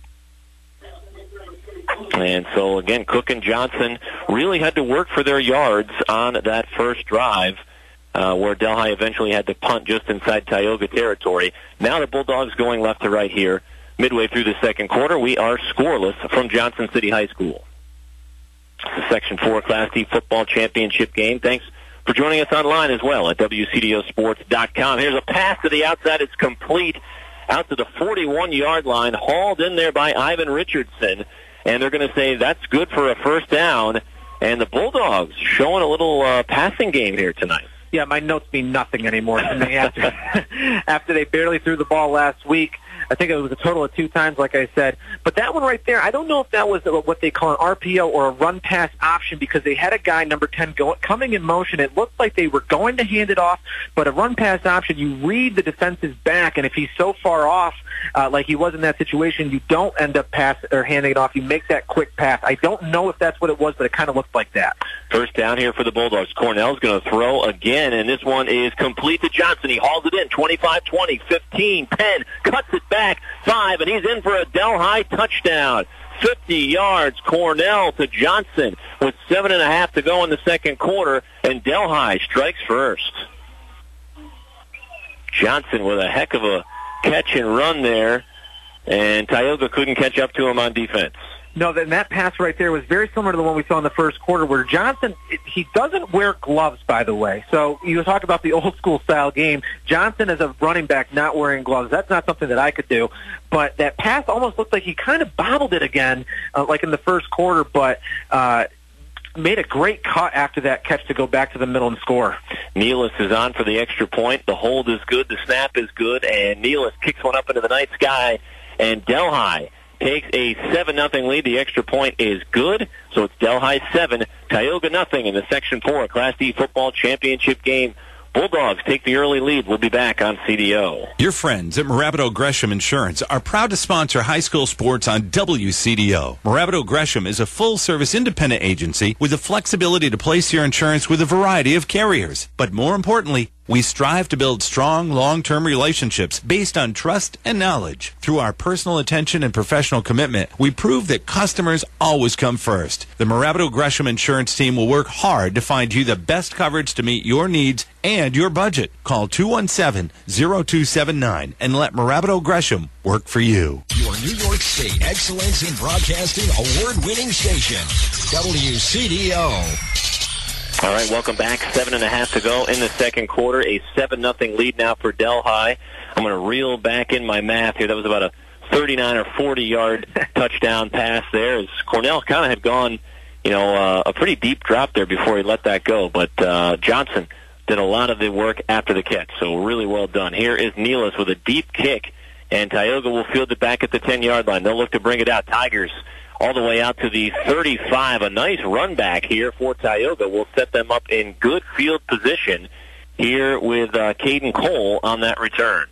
And so, again, Cook and Johnson really had to work for their yards on that first drive, uh, where Delhi eventually had to punt just inside Tioga territory. Now the Bulldogs going left to right here. Midway through the second quarter, we are scoreless from Johnson City High School. It's the Section four Class D football championship game. Thanks for joining us online as well at W C D O sports dot com. Here's a pass to the outside. It's complete out to the forty-one-yard line, hauled in there by Ivan Richardson. And they're going to say that's good for a first down. And the Bulldogs showing a little uh, passing game here tonight. Yeah, my notes mean nothing anymore to me after, after they barely threw the ball last week. I think it was a total of two times, like I said. But that one right there, I don't know if that was what they call an R P O or a run-pass option, because they had a guy, number ten, go, coming in motion. It looked like they were going to hand it off, but a run-pass option, you read the defense's back, and if he's so far off, uh, like he was in that situation, you don't end up pass or handing it off. You make that quick pass. I don't know if that's what it was, but it kind of looked like that. First down here for the Bulldogs. Cornell's going to throw again, and this one is complete to Johnson. He hauls it in, twenty-five twenty, fifteen, ten, cuts it back, five, and he's in for a Delhi touchdown. fifty yards, Cornell to Johnson with seven and a half to go in the second quarter, and Delhi strikes first. Johnson with a heck of a catch and run there, and Tioga couldn't catch up to him on defense. No, then that pass right there was very similar to the one we saw in the first quarter, where Johnson, he doesn't wear gloves, by the way. So you talk about the old school style game. Johnson as a running back not wearing gloves, that's not something that I could do. But that pass almost looked like he kind of bobbled it again, uh, like in the first quarter, but uh, made a great cut after that catch to go back to the middle and score. Nealis is on for the extra point. The hold is good. The snap is good. And Nealis kicks one up into the night sky. And Delhi takes a seven nothing lead. The extra point is good. So it's Delhi seven, Tioga nothing in the Section four Class D football championship game. Bulldogs take the early lead. We'll be back on C D O. Your friends at Morabito Gresham Insurance are proud to sponsor high school sports on W C D O. Morabito Gresham is a full-service independent agency with the flexibility to place your insurance with a variety of carriers. But more importantly, we strive to build strong, long-term relationships based on trust and knowledge. Through our personal attention and professional commitment, we prove that customers always come first. The Morabito Gresham Insurance team will work hard to find you the best coverage to meet your needs and your budget. Call two one seven, zero two seven nine and let Morabito Gresham work for you. Your New York State Excellence in Broadcasting award-winning station, W C D O. All right, welcome back. Seven and a half to go in the second quarter. A seven nothing lead now for Delhi. I'm going to reel back in my math here. That was about a thirty-nine or forty-yard touchdown pass there. As Cornell kind of had gone, you know, uh, a pretty deep drop there before he let that go. But uh, Johnson did a lot of the work after the catch, so really well done. Here is Nealis with a deep kick, and Tioga will field it back at the ten-yard line. They'll look to bring it out. Tigers all the way out to the thirty-five. A nice run back here for Tioga will set them up in good field position here with uh, Caden Cole on that return.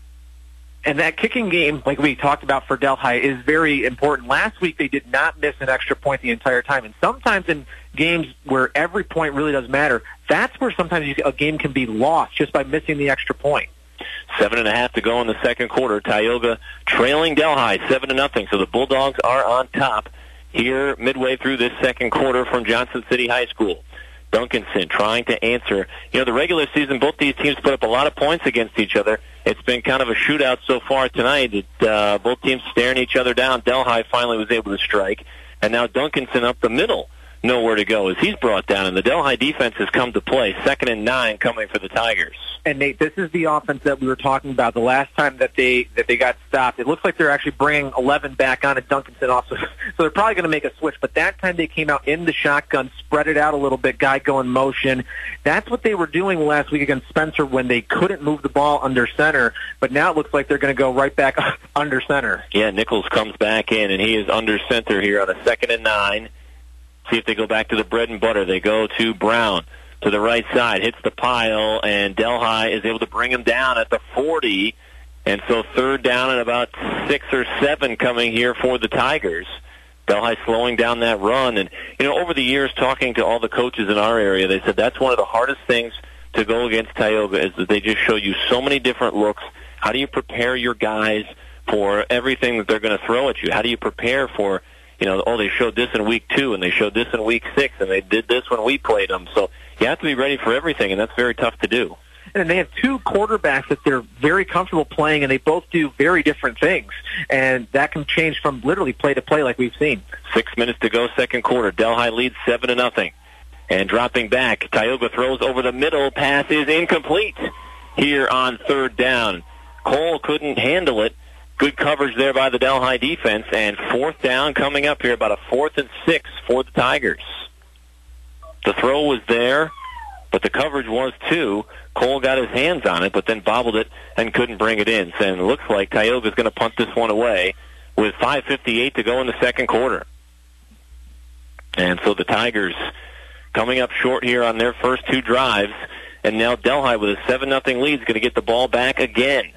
And that kicking game, like we talked about for Delhi, is very important. Last week they did not miss an extra point the entire time. And sometimes in games where every point really does matter, that's where sometimes you, a game can be lost just by missing the extra point. Seven and a half to go in the second quarter. Tioga trailing Delhi seven to nothing. So the Bulldogs are on top here midway through this second quarter from Johnson City High School. Duncanson trying to answer. You know, the regular season, both these teams put up a lot of points against each other. It's been kind of a shootout so far tonight. It, uh, both teams staring each other down. Delhi finally was able to strike. And now Duncanson up the middle. Nowhere to go as he's brought down, and the Delhi defense has come to play. Second and nine coming for the Tigers. And Nate, this is the offense that we were talking about the last time that they that they got stopped. It looks like they're actually bringing eleven back on at Duncanson also, so they're probably going to make a switch. But that time they came out in the shotgun, spread it out a little bit, guy going motion. That's what they were doing last week against Spencer when they couldn't move the ball under center. But now it looks like they're going to go right back under center. Yeah, Nichols comes back in, and he is under center here on a second and nine. see if they go back to the bread and butter. They go to Brown to the right side, hits the pile, and Delhi is able to bring him down at the forty. And so third down and about six or seven coming here for the Tigers. Delhi slowing down that run. And, you know, over the years, talking to all the coaches in our area, they said that's one of the hardest things to go against Tioga is that they just show you so many different looks. How do you prepare your guys for everything that they're going to throw at you? How do you prepare for, you know, oh, they showed this in week two, and they showed this in week six, and they did this when we played them. So you have to be ready for everything, and that's very tough to do. And they have two quarterbacks that they're very comfortable playing, and they both do very different things. And that can change from literally play to play like we've seen. Six minutes to go, second quarter. Delhi leads seven to nothing. And dropping back, Tioga throws over the middle. Pass is incomplete here on third down. Cole couldn't handle it. Good coverage there by the Delhi defense. And fourth down coming up here, about a fourth and six for the Tigers. The throw was there, but the coverage was too. Cole got his hands on it, but then bobbled it and couldn't bring it in. And it looks like Tioga's going to punt this one away with five fifty-eight to go in the second quarter. And so the Tigers coming up short here on their first two drives. And now Delhi with a seven nothing lead is going to get the ball back again.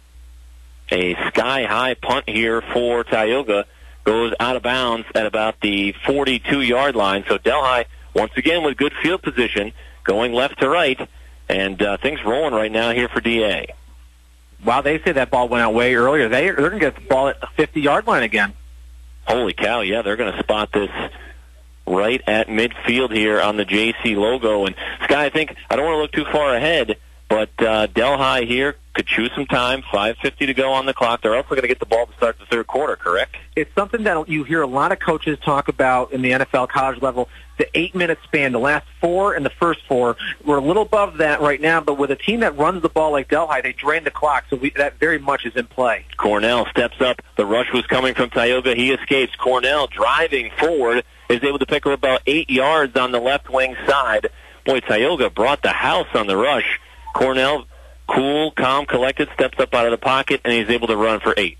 A sky-high punt here for Tioga goes out of bounds at about the forty-two yard line. So Delhi, once again, with good field position, going left to right. And uh, things rolling right now here for D A. Wow, they say that ball went out way earlier. They, they're going to get the ball at the fifty yard line again. Holy cow, yeah, they're going to spot this right at midfield here on the J C logo. And, Sky, I think, I don't want to look too far ahead, but uh, Delhi here could chew some time, five fifty to go on the clock. They're also going to get the ball to start the third quarter, correct? It's something that you hear a lot of coaches talk about in the N F L college level, the eight-minute span. The last four and the first four, we're a little above that right now, but with a team that runs the ball like Delhi, they drain the clock, so we, that very much is in play. Cornell steps up. The rush was coming from Tioga. He escapes. Cornell driving forward is able to pick up about eight yards on the left wing side. Boy, Tioga brought the house on the rush. Cornell, cool, calm, collected, steps up out of the pocket, and he's able to run for eight.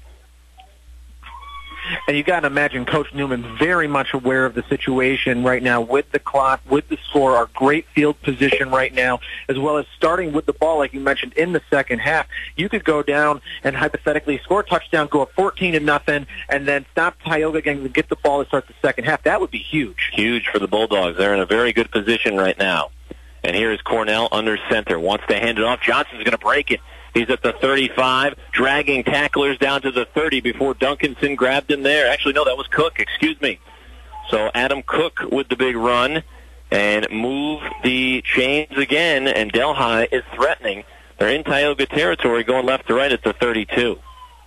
And you got to imagine Coach Newman very much aware of the situation right now with the clock, with the score, our great field position right now, as well as starting with the ball, like you mentioned, in the second half. You could go down and hypothetically score a touchdown, go up fourteen to nothing, and then stop Tioga again and get the ball to start the second half. That would be huge. Huge for the Bulldogs. They're in a very good position right now. And here is Cornell under center. Wants to hand it off. Johnson's going to break it. He's at the thirty-five, dragging tacklers down to the thirty before Duncanson grabbed him there. Actually, no, that was Cook. Excuse me. So Adam Cook with the big run and move the chains again, and Delhi is threatening. They're in Tioga territory going left to right at the thirty-two.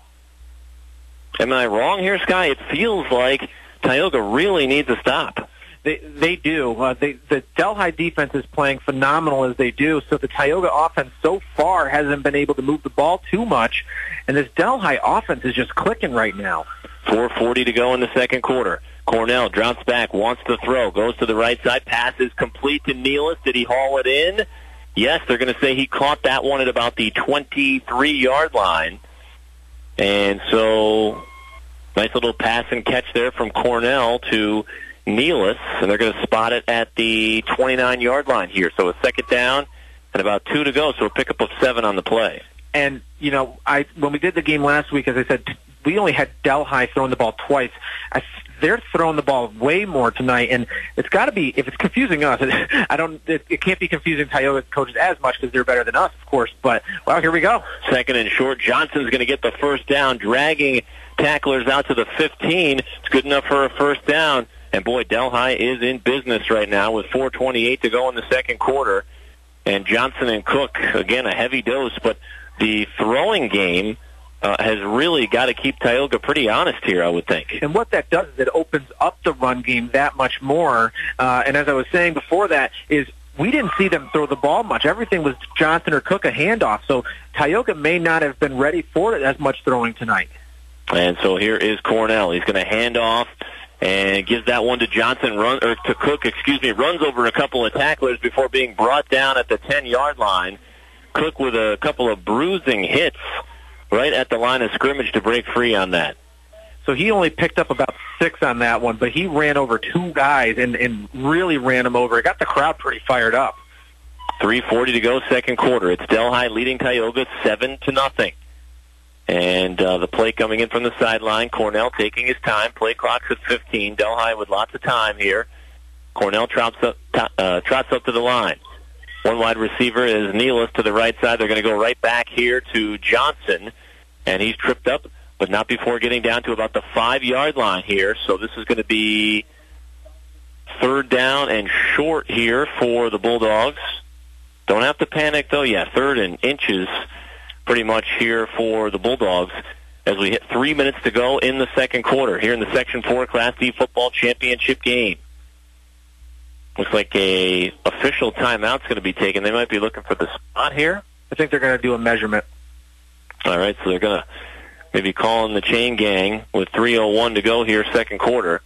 Am I wrong here, Sky? It feels like Tioga really needs a stop. They they do. Uh, they, the Delhi defense is playing phenomenal as they do, so the Tioga offense so far hasn't been able to move the ball too much, and this Delhi offense is just clicking right now. four forty to go in the second quarter. Cornell drops back, wants to throw, goes to the right side, passes complete to Nealis. Did he haul it in? Yes, they're going to say he caught that one at about the twenty-three yard line. And so, nice little pass and catch there from Cornell to Nealis, and they're going to spot it at the twenty-nine yard line here. So a second down and about two to go, so a pickup of seven on the play. And, you know, I when we did the game last week, as I said, we only had Delhi throwing the ball twice. I, they're throwing the ball way more tonight, and it's got to be, if it's confusing us, I don't, it, it can't be confusing Tioga coaches as much because they're better than us, of course. But, well, here we go. Second and short. Johnson's going to get the first down, dragging tacklers out to the fifteen. It's good enough for a first down. And, boy, Delhi is in business right now with four twenty-eight to go in the second quarter. And Johnson and Cook, again, a heavy dose. But the throwing game uh, has really got to keep Tioga pretty honest here, I would think. And what that does is it opens up the run game that much more. Uh, and as I was saying before that, is we didn't see them throw the ball much. Everything was Johnson or Cook a handoff. So Tioga may not have been ready for it as much throwing tonight. And so here is Cornell. He's going to hand off and gives that one to Johnson, run or to Cook, excuse me, runs over a couple of tacklers before being brought down at the ten yard line. Cook with a couple of bruising hits right at the line of scrimmage to break free on that. So he only picked up about six on that one, but he ran over two guys and, and really ran them over. It got the crowd pretty fired up. three forty to go, second quarter. It's Delhi leading Tioga seven to nothing. And uh, the play coming in from the sideline. Cornell taking his time. Play clock's at fifteen. Delhi with lots of time here. Cornell trots up, uh, trots up to the line. One wide receiver is Nealis to the right side. They're going to go right back here to Johnson. And he's tripped up, but not before getting down to about the five-yard line here. So this is going to be third down and short here for the Bulldogs. Don't have to panic, though. Yeah, third and inches pretty much here for the Bulldogs as we hit three minutes to go in the second quarter here in the Section four Class D football championship game. Looks like a official timeout's going to be taken. They might be looking for the spot here. I think they're going to do a measurement. All right, so they're going to maybe call in the chain gang with three oh one to go here, second quarter.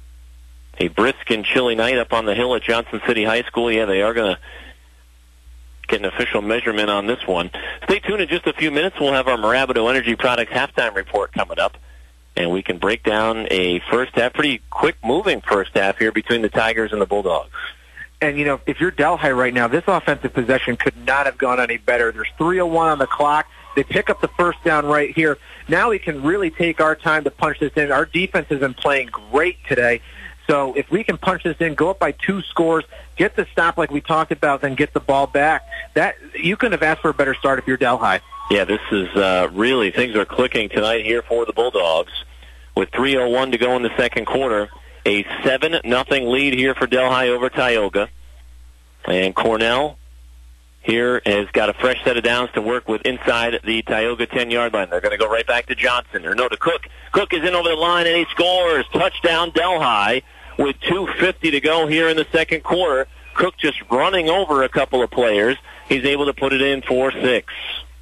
A brisk and chilly night up on the hill at Johnson City High School. Yeah, they are going to get an official measurement on this one. Stay tuned in just a few minutes. We'll have our Mirabito Energy Products halftime report coming up, and we can break down a first half, pretty quick-moving first half here between the Tigers and the Bulldogs. And, you know, if you're Delhi right now, this offensive possession could not have gone any better. There's three oh one on the clock. They pick up the first down right here. Now we can really take our time to punch this in. Our defense has been playing great today. So if we can punch this in, go up by two scores, get the stop like we talked about, then get the ball back, that you couldn't have asked for a better start if you're Delhi. Yeah, this is uh, really, things are clicking tonight here for the Bulldogs. With three oh one to go in the second quarter, a seven nothing lead here for Delhi over Tioga. And Cornell here has got a fresh set of downs to work with inside the Tioga ten-yard line. They're going to go right back to Johnson, or no, to Cook. Cook is in over the line, and he scores. Touchdown, Delhi, with two fifty to go here in the second quarter. Cook just running over a couple of players. He's able to put it in for six.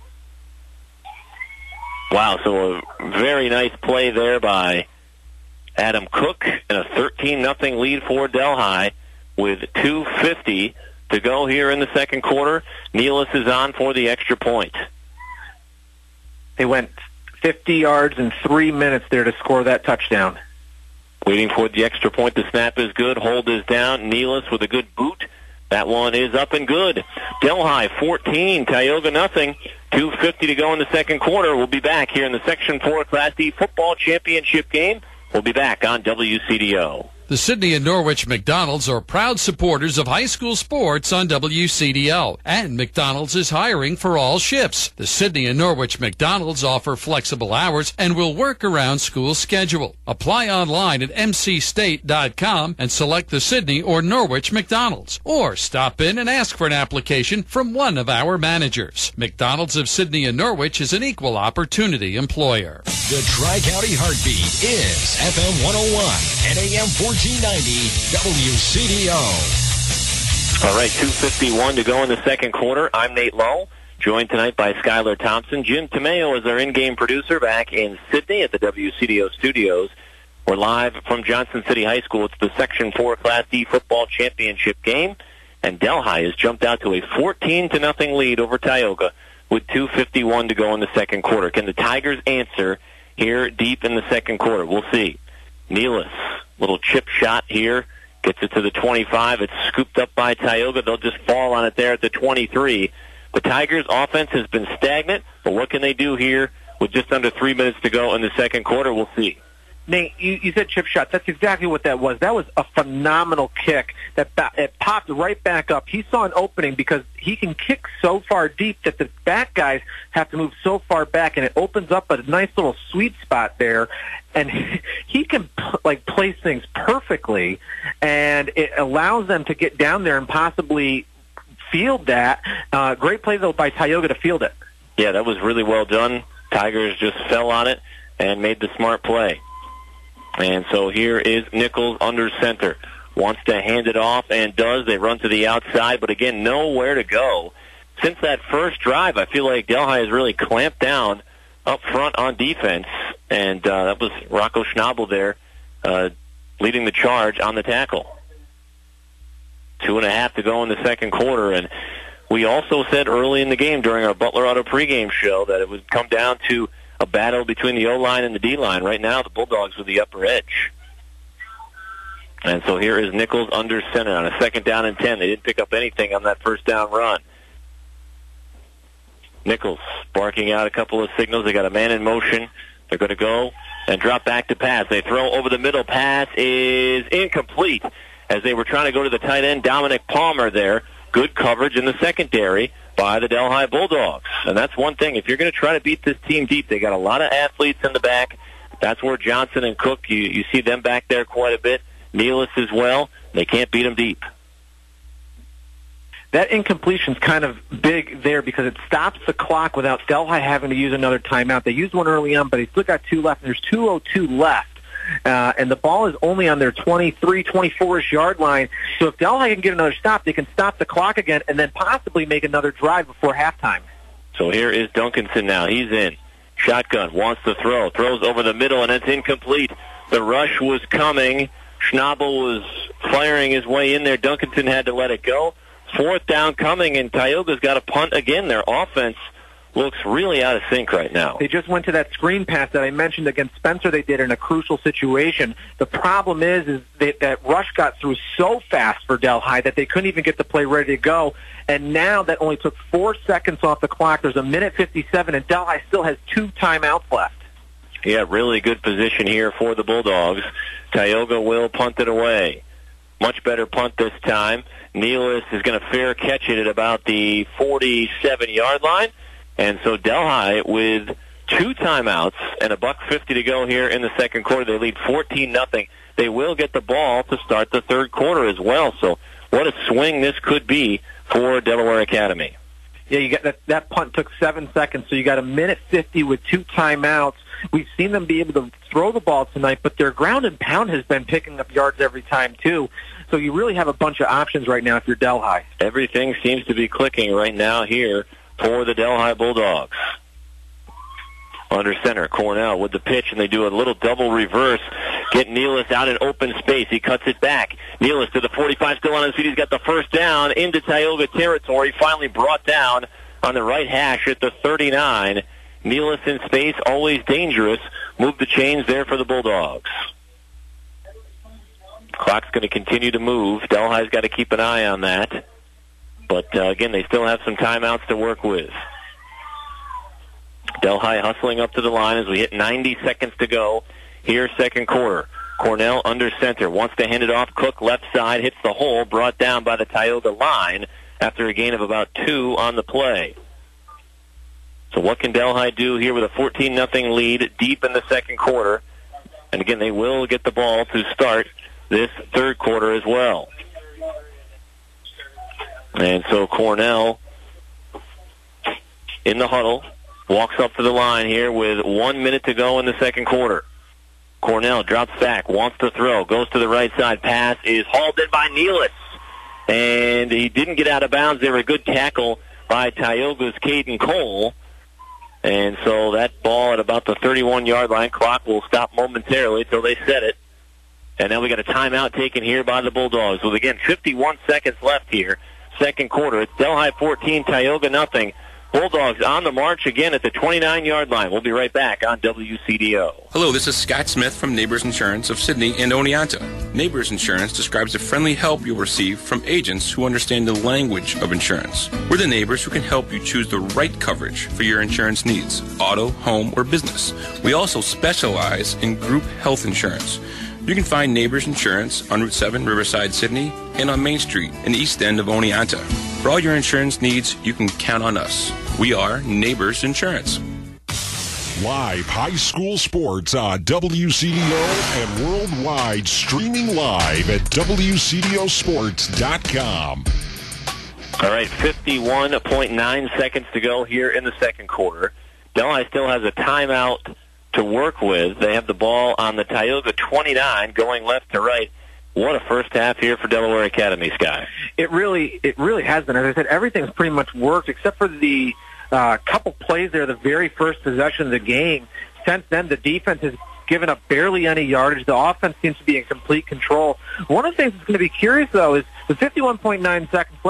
Wow, so a very nice play there by Adam Cook, and a thirteen nothing lead for Delhi with two fifty to go here in the second quarter. Nealis is on for the extra point. They went fifty yards in three minutes there to score that touchdown. Waiting for the extra point. The snap is good. Hold is down. Nealis with a good boot. That one is up and good. Delhi fourteen, Tioga nothing. two fifty to go in the second quarter. We'll be back here in the Section four Class D football championship game. We'll be back on W C D O. The Sydney and Norwich McDonald's are proud supporters of high school sports on W C D O, and McDonald's is hiring for all shifts. The Sydney and Norwich McDonald's offer flexible hours and will work around school schedule. Apply online at m c state dot com and select the Sydney or Norwich McDonald's, or stop in and ask for an application from one of our managers. McDonald's of Sydney and Norwich is an equal opportunity employer. The Tri-County Heartbeat is F M one oh one and A M fourteen ninety W C D O. All right, two fifty-one to go in the second quarter. I'm Nate Lowe, joined tonight by Skylar Thompson. Jim Tomeo is our in-game producer back in Sydney at the W C D O studios. We're live from Johnson City High School. It's the Section four Class D football championship game, and Delhi has jumped out to a fourteen to nothing lead over Tioga with two fifty-one to go in the second quarter. Can the Tigers answer here deep in the second quarter? We'll see. Nealis, little chip shot here, gets it to the twenty-five. It's scooped up by Tioga. They'll just fall on it there at the twenty-three. The Tigers' offense has been stagnant, but what can they do here with just under three minutes to go in the second quarter? We'll see. Nate, you, you said chip shot. That's exactly what that was. That was a phenomenal kick that ba- it popped right back up. He saw an opening because he can kick so far deep that the back guys have to move so far back, and it opens up a nice little sweet spot there. And he can like place things perfectly, and it allows them to get down there and possibly field that. Uh, great play though by Tioga to field it. Yeah, that was really well done. Tigers just fell on it and made the smart play. And so here is Nichols under center. Wants to hand it off and does. They run to the outside, but again, nowhere to go. Since that first drive, I feel like Delhi has really clamped down up front on defense. And uh, that was Rocco Schnabel there uh, leading the charge on the tackle. Two and a half to go in the second quarter. And we also said early in the game during our Butler Auto pregame show that it would come down to a battle between the O-line and the D-line. Right now, the Bulldogs with the upper edge. And so here is Nichols under center on a second down and ten. They didn't pick up anything on that first down run. Nichols barking out a couple of signals. They got a man in motion. They're going to go and drop back to pass. They throw over the middle. Pass is incomplete as they were trying to go to the tight end, Dominic Palmer there. Good coverage in the secondary by the Delhi Bulldogs. And that's one thing. If you're going to try to beat this team deep, they got a lot of athletes in the back. That's where Johnson and Cook, you, you see them back there quite a bit. Nealis as well. They can't beat them deep. That incompletion's kind of big there because it stops the clock without Delhi having to use another timeout. They used one early on, but they still got two left, and there's two oh two left. Uh, and the ball is only on their twenty-three, twenty-four-ish yard line. So if Delhi can get another stop, they can stop the clock again and then possibly make another drive before halftime. So here is Duncanson now. He's in. Shotgun, wants to throw. Throws over the middle, and it's incomplete. The rush was coming. Schnabel was firing his way in there. Duncanson had to let it go. Fourth down coming, and Tioga's got a punt again. Their offense looks really out of sync right now. They just went to that screen pass that I mentioned against Spencer they did in a crucial situation. The problem is, is that, that rush got through so fast for Delhi that they couldn't even get the play ready to go. And now that only took four seconds off the clock. There's a minute fifty-seven, and Delhi still has two timeouts left. Yeah, really good position here for the Bulldogs. Tioga will punt it away. Much better punt this time. Nealis is going to fair catch it at about the forty-seven-yard line. And so Delhi with two timeouts and a buck fifty to go here in the second quarter. They lead fourteen nothing. They will get the ball to start the third quarter as well. So what a swing this could be for Delaware Academy. Yeah, you got that, that punt took seven seconds, so you got a minute fifty with two timeouts. We've seen them be able to throw the ball tonight, but their ground and pound has been picking up yards every time, too. So you really have a bunch of options right now if you're Delhi. Everything seems to be clicking right now here for the Delhi Bulldogs. Under center, Cornell with the pitch, and they do a little double reverse. Get Nealis out in open space. He cuts it back. Nealis to the forty-five, still on his feet. He's got the first down into Tioga territory. Finally brought down on the right hash at the thirty-nine. Nealis in space, always dangerous. Move the chains there for the Bulldogs. Clock's going to continue to move. Delhi's got to keep an eye on that. But, uh, again, they still have some timeouts to work with. Delhi hustling up to the line as we hit ninety seconds to go here, second quarter. Cornell under center, wants to hand it off. Cook left side, hits the hole, brought down by the Tioga line after a gain of about two on the play. So what can Delhi do here with a fourteen nothing lead deep in the second quarter? And again, they will get the ball to start this third quarter as well. And so Cornell in the huddle walks up to the line here with one minute to go in the second quarter. Cornell drops back, wants to throw, goes to the right side. Pass is hauled in by Nealis. And he didn't get out of bounds there. A good tackle by Tioga's Caden Cole. And so that ball at about the thirty-one-yard line. Clock will stop momentarily until they set it. And then we got a timeout taken here by the Bulldogs. With, again, fifty-one seconds left here. Second quarter. It's Delhi fourteen, Tioga nothing. Bulldogs on the march again at the twenty-nine-yard line. We'll be right back on W C D O. Hello, this is Scott Smith from Neighbors Insurance of Sydney and Oneonta. Neighbors Insurance describes the friendly help you'll receive from agents who understand the language of insurance. We're the neighbors who can help you choose the right coverage for your insurance needs, auto, home, or business. We also specialize in group health insurance. You can find Neighbors Insurance on Route seven, Riverside, Sydney, and on Main Street in the east end of Oneonta. For all your insurance needs, you can count on us. We are Neighbors Insurance. Live high school sports on W C D O and worldwide, streaming live at W C D O sports dot com. All right, fifty-one point nine seconds to go here in the second quarter. Delhi still has a timeout to work with. They have the ball on the Tioga twenty-nine, going left to right. What a first half here for Delaware Academy, Sky. It really, it really has been. As I said, everything's pretty much worked except for the uh, couple plays there, the very first possession of the game. Since then, the defense has given up barely any yardage. The offense seems to be in complete control. One of the things that's going to be curious, though, is with fifty-one point nine seconds left,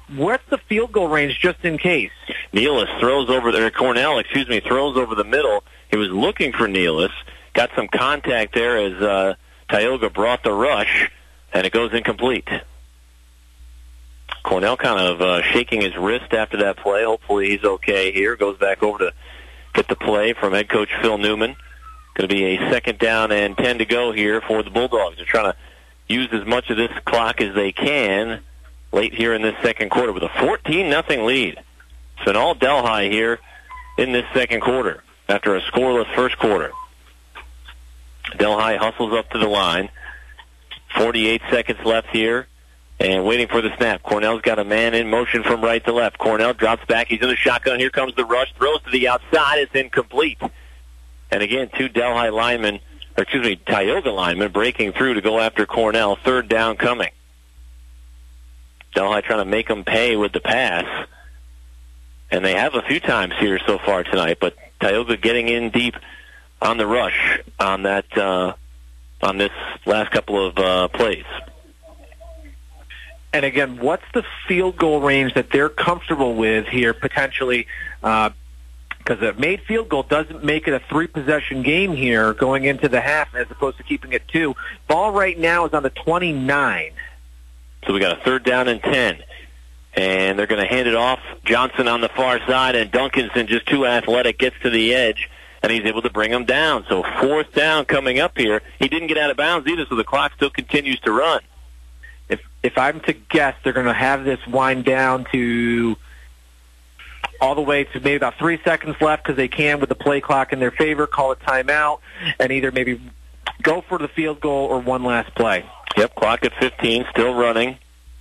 what's the field goal range just in case? Nealis throws over there. Cornell, excuse me, throws over the middle. He was looking for Nealis. Got some contact there as uh, Tioga brought the rush, and it goes incomplete. Cornell kind of uh, shaking his wrist after that play. Hopefully he's okay here. Goes back over to get the play from head coach Phil Newman. Going to be a second down and ten to go here for the Bulldogs. They're trying to use as much of this clock as they can late here in this second quarter with a fourteen nothing lead. So an all Delhi here in this second quarter after a scoreless first quarter. Delhi hustles up to the line. forty-eight seconds left here. And waiting for the snap. Cornell's got a man in motion from right to left. Cornell drops back. He's in the shotgun. Here comes the rush. Throws to the outside. It's incomplete. And again, two Delhi linemen, or excuse me, Tioga linemen breaking through to go after Cornell. Third down coming. Delhi trying to make them pay with the pass. And they have a few times here so far tonight, but Tioga getting in deep on the rush on that uh, on this last couple of uh, plays. And again, what's the field goal range that they're comfortable with here potentially? Because uh, a made field goal doesn't make it a three-possession game here going into the half as opposed to keeping it two. Ball right now is on the twenty-nine. So we got a third down and ten. And they're going to hand it off. Johnson on the far side, and Duncanson, just too athletic, gets to the edge, and he's able to bring him down. So fourth down coming up here. He didn't get out of bounds either, so the clock still continues to run. If if I'm to guess, they're going to have this wind down to all the way to maybe about three seconds left because they can with the play clock in their favor, call a timeout, and either maybe go for the field goal or one last play. Yep, clock at fifteen, still running.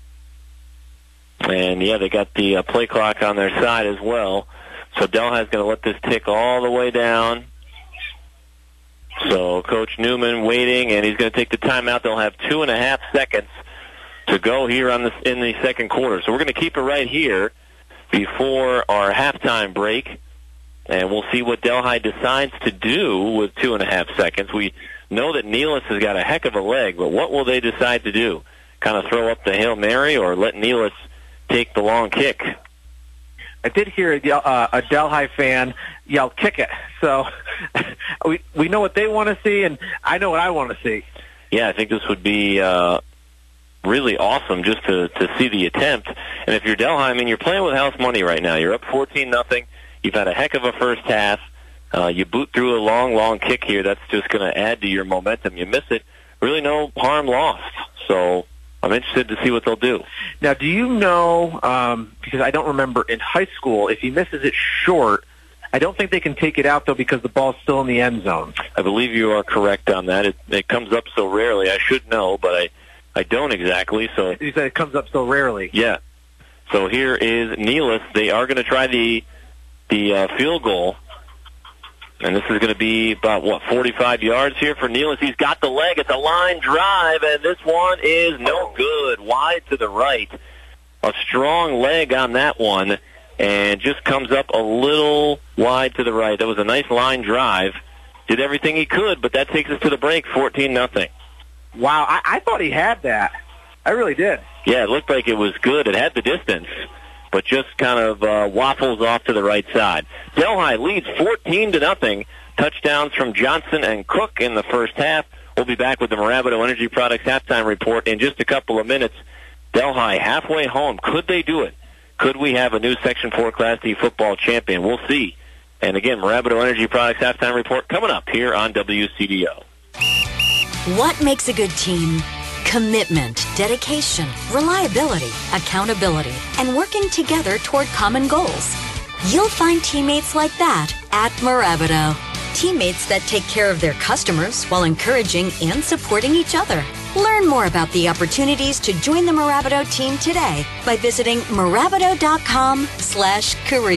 And, yeah, they got the uh, play clock on their side as well. So Delhi's going to let this tick all the way down. So Coach Newman waiting, and he's going to take the timeout. They'll have two and a half seconds to go here on this in the second quarter. So we're going to keep it right here before our halftime break, and we'll see what Delhi decides to do with two and a half seconds. We know that Nealis has got a heck of a leg, but what will they decide to do? Kind of throw up the Hail Mary or let Nealis take the long kick? I did hear a, uh, a Delhi fan yell, "Kick it." So we we know what they want to see, and I know what I want to see. Yeah, I think this would be uh, really awesome just to, to see the attempt. And if you're Delhi, I mean, you're playing with house money right now. You're up fourteen nothing. You've had a heck of a first half. Uh, you boot through a long, long kick here. That's just going to add to your momentum. You miss it, really no harm lost. So I'm interested to see what they'll do. Now, do you know, um, because I don't remember in high school, if he misses it short, I don't think they can take it out, though, because the ball's still in the end zone. I believe you are correct on that. It, it comes up so rarely. I should know, but I, I don't exactly. So you said it comes up so rarely. Yeah. So here is Nealis. They are going to try the the uh, field goal. And this is going to be about, what, forty-five yards here for Nealis. He's got the leg. It's a line drive, and this one is no good. Wide to the right. A strong leg on that one, and just comes up a little wide to the right. That was a nice line drive. Did everything he could, but that takes us to the break, fourteen nothing. Wow, I, I thought he had that. I really did. Yeah, it looked like it was good. It had the distance, but just kind of uh, waffles off to the right side. Delhi leads fourteen to nothing. Touchdowns from Johnson and Cook in the first half. We'll be back with the Marabato Energy Products halftime report in just a couple of minutes. Delhi halfway home. Could they do it? Could we have a new Section four Class D football champion? We'll see. And again, Marabato Energy Products halftime report coming up here on W C D O. What makes a good team? Commitment, dedication, reliability, accountability, and working together toward common goals. You'll find teammates like that at Marabato. Teammates that take care of their customers while encouraging and supporting each other. Learn more about the opportunities to join the Marabato team today by visiting marabato dot com slash career.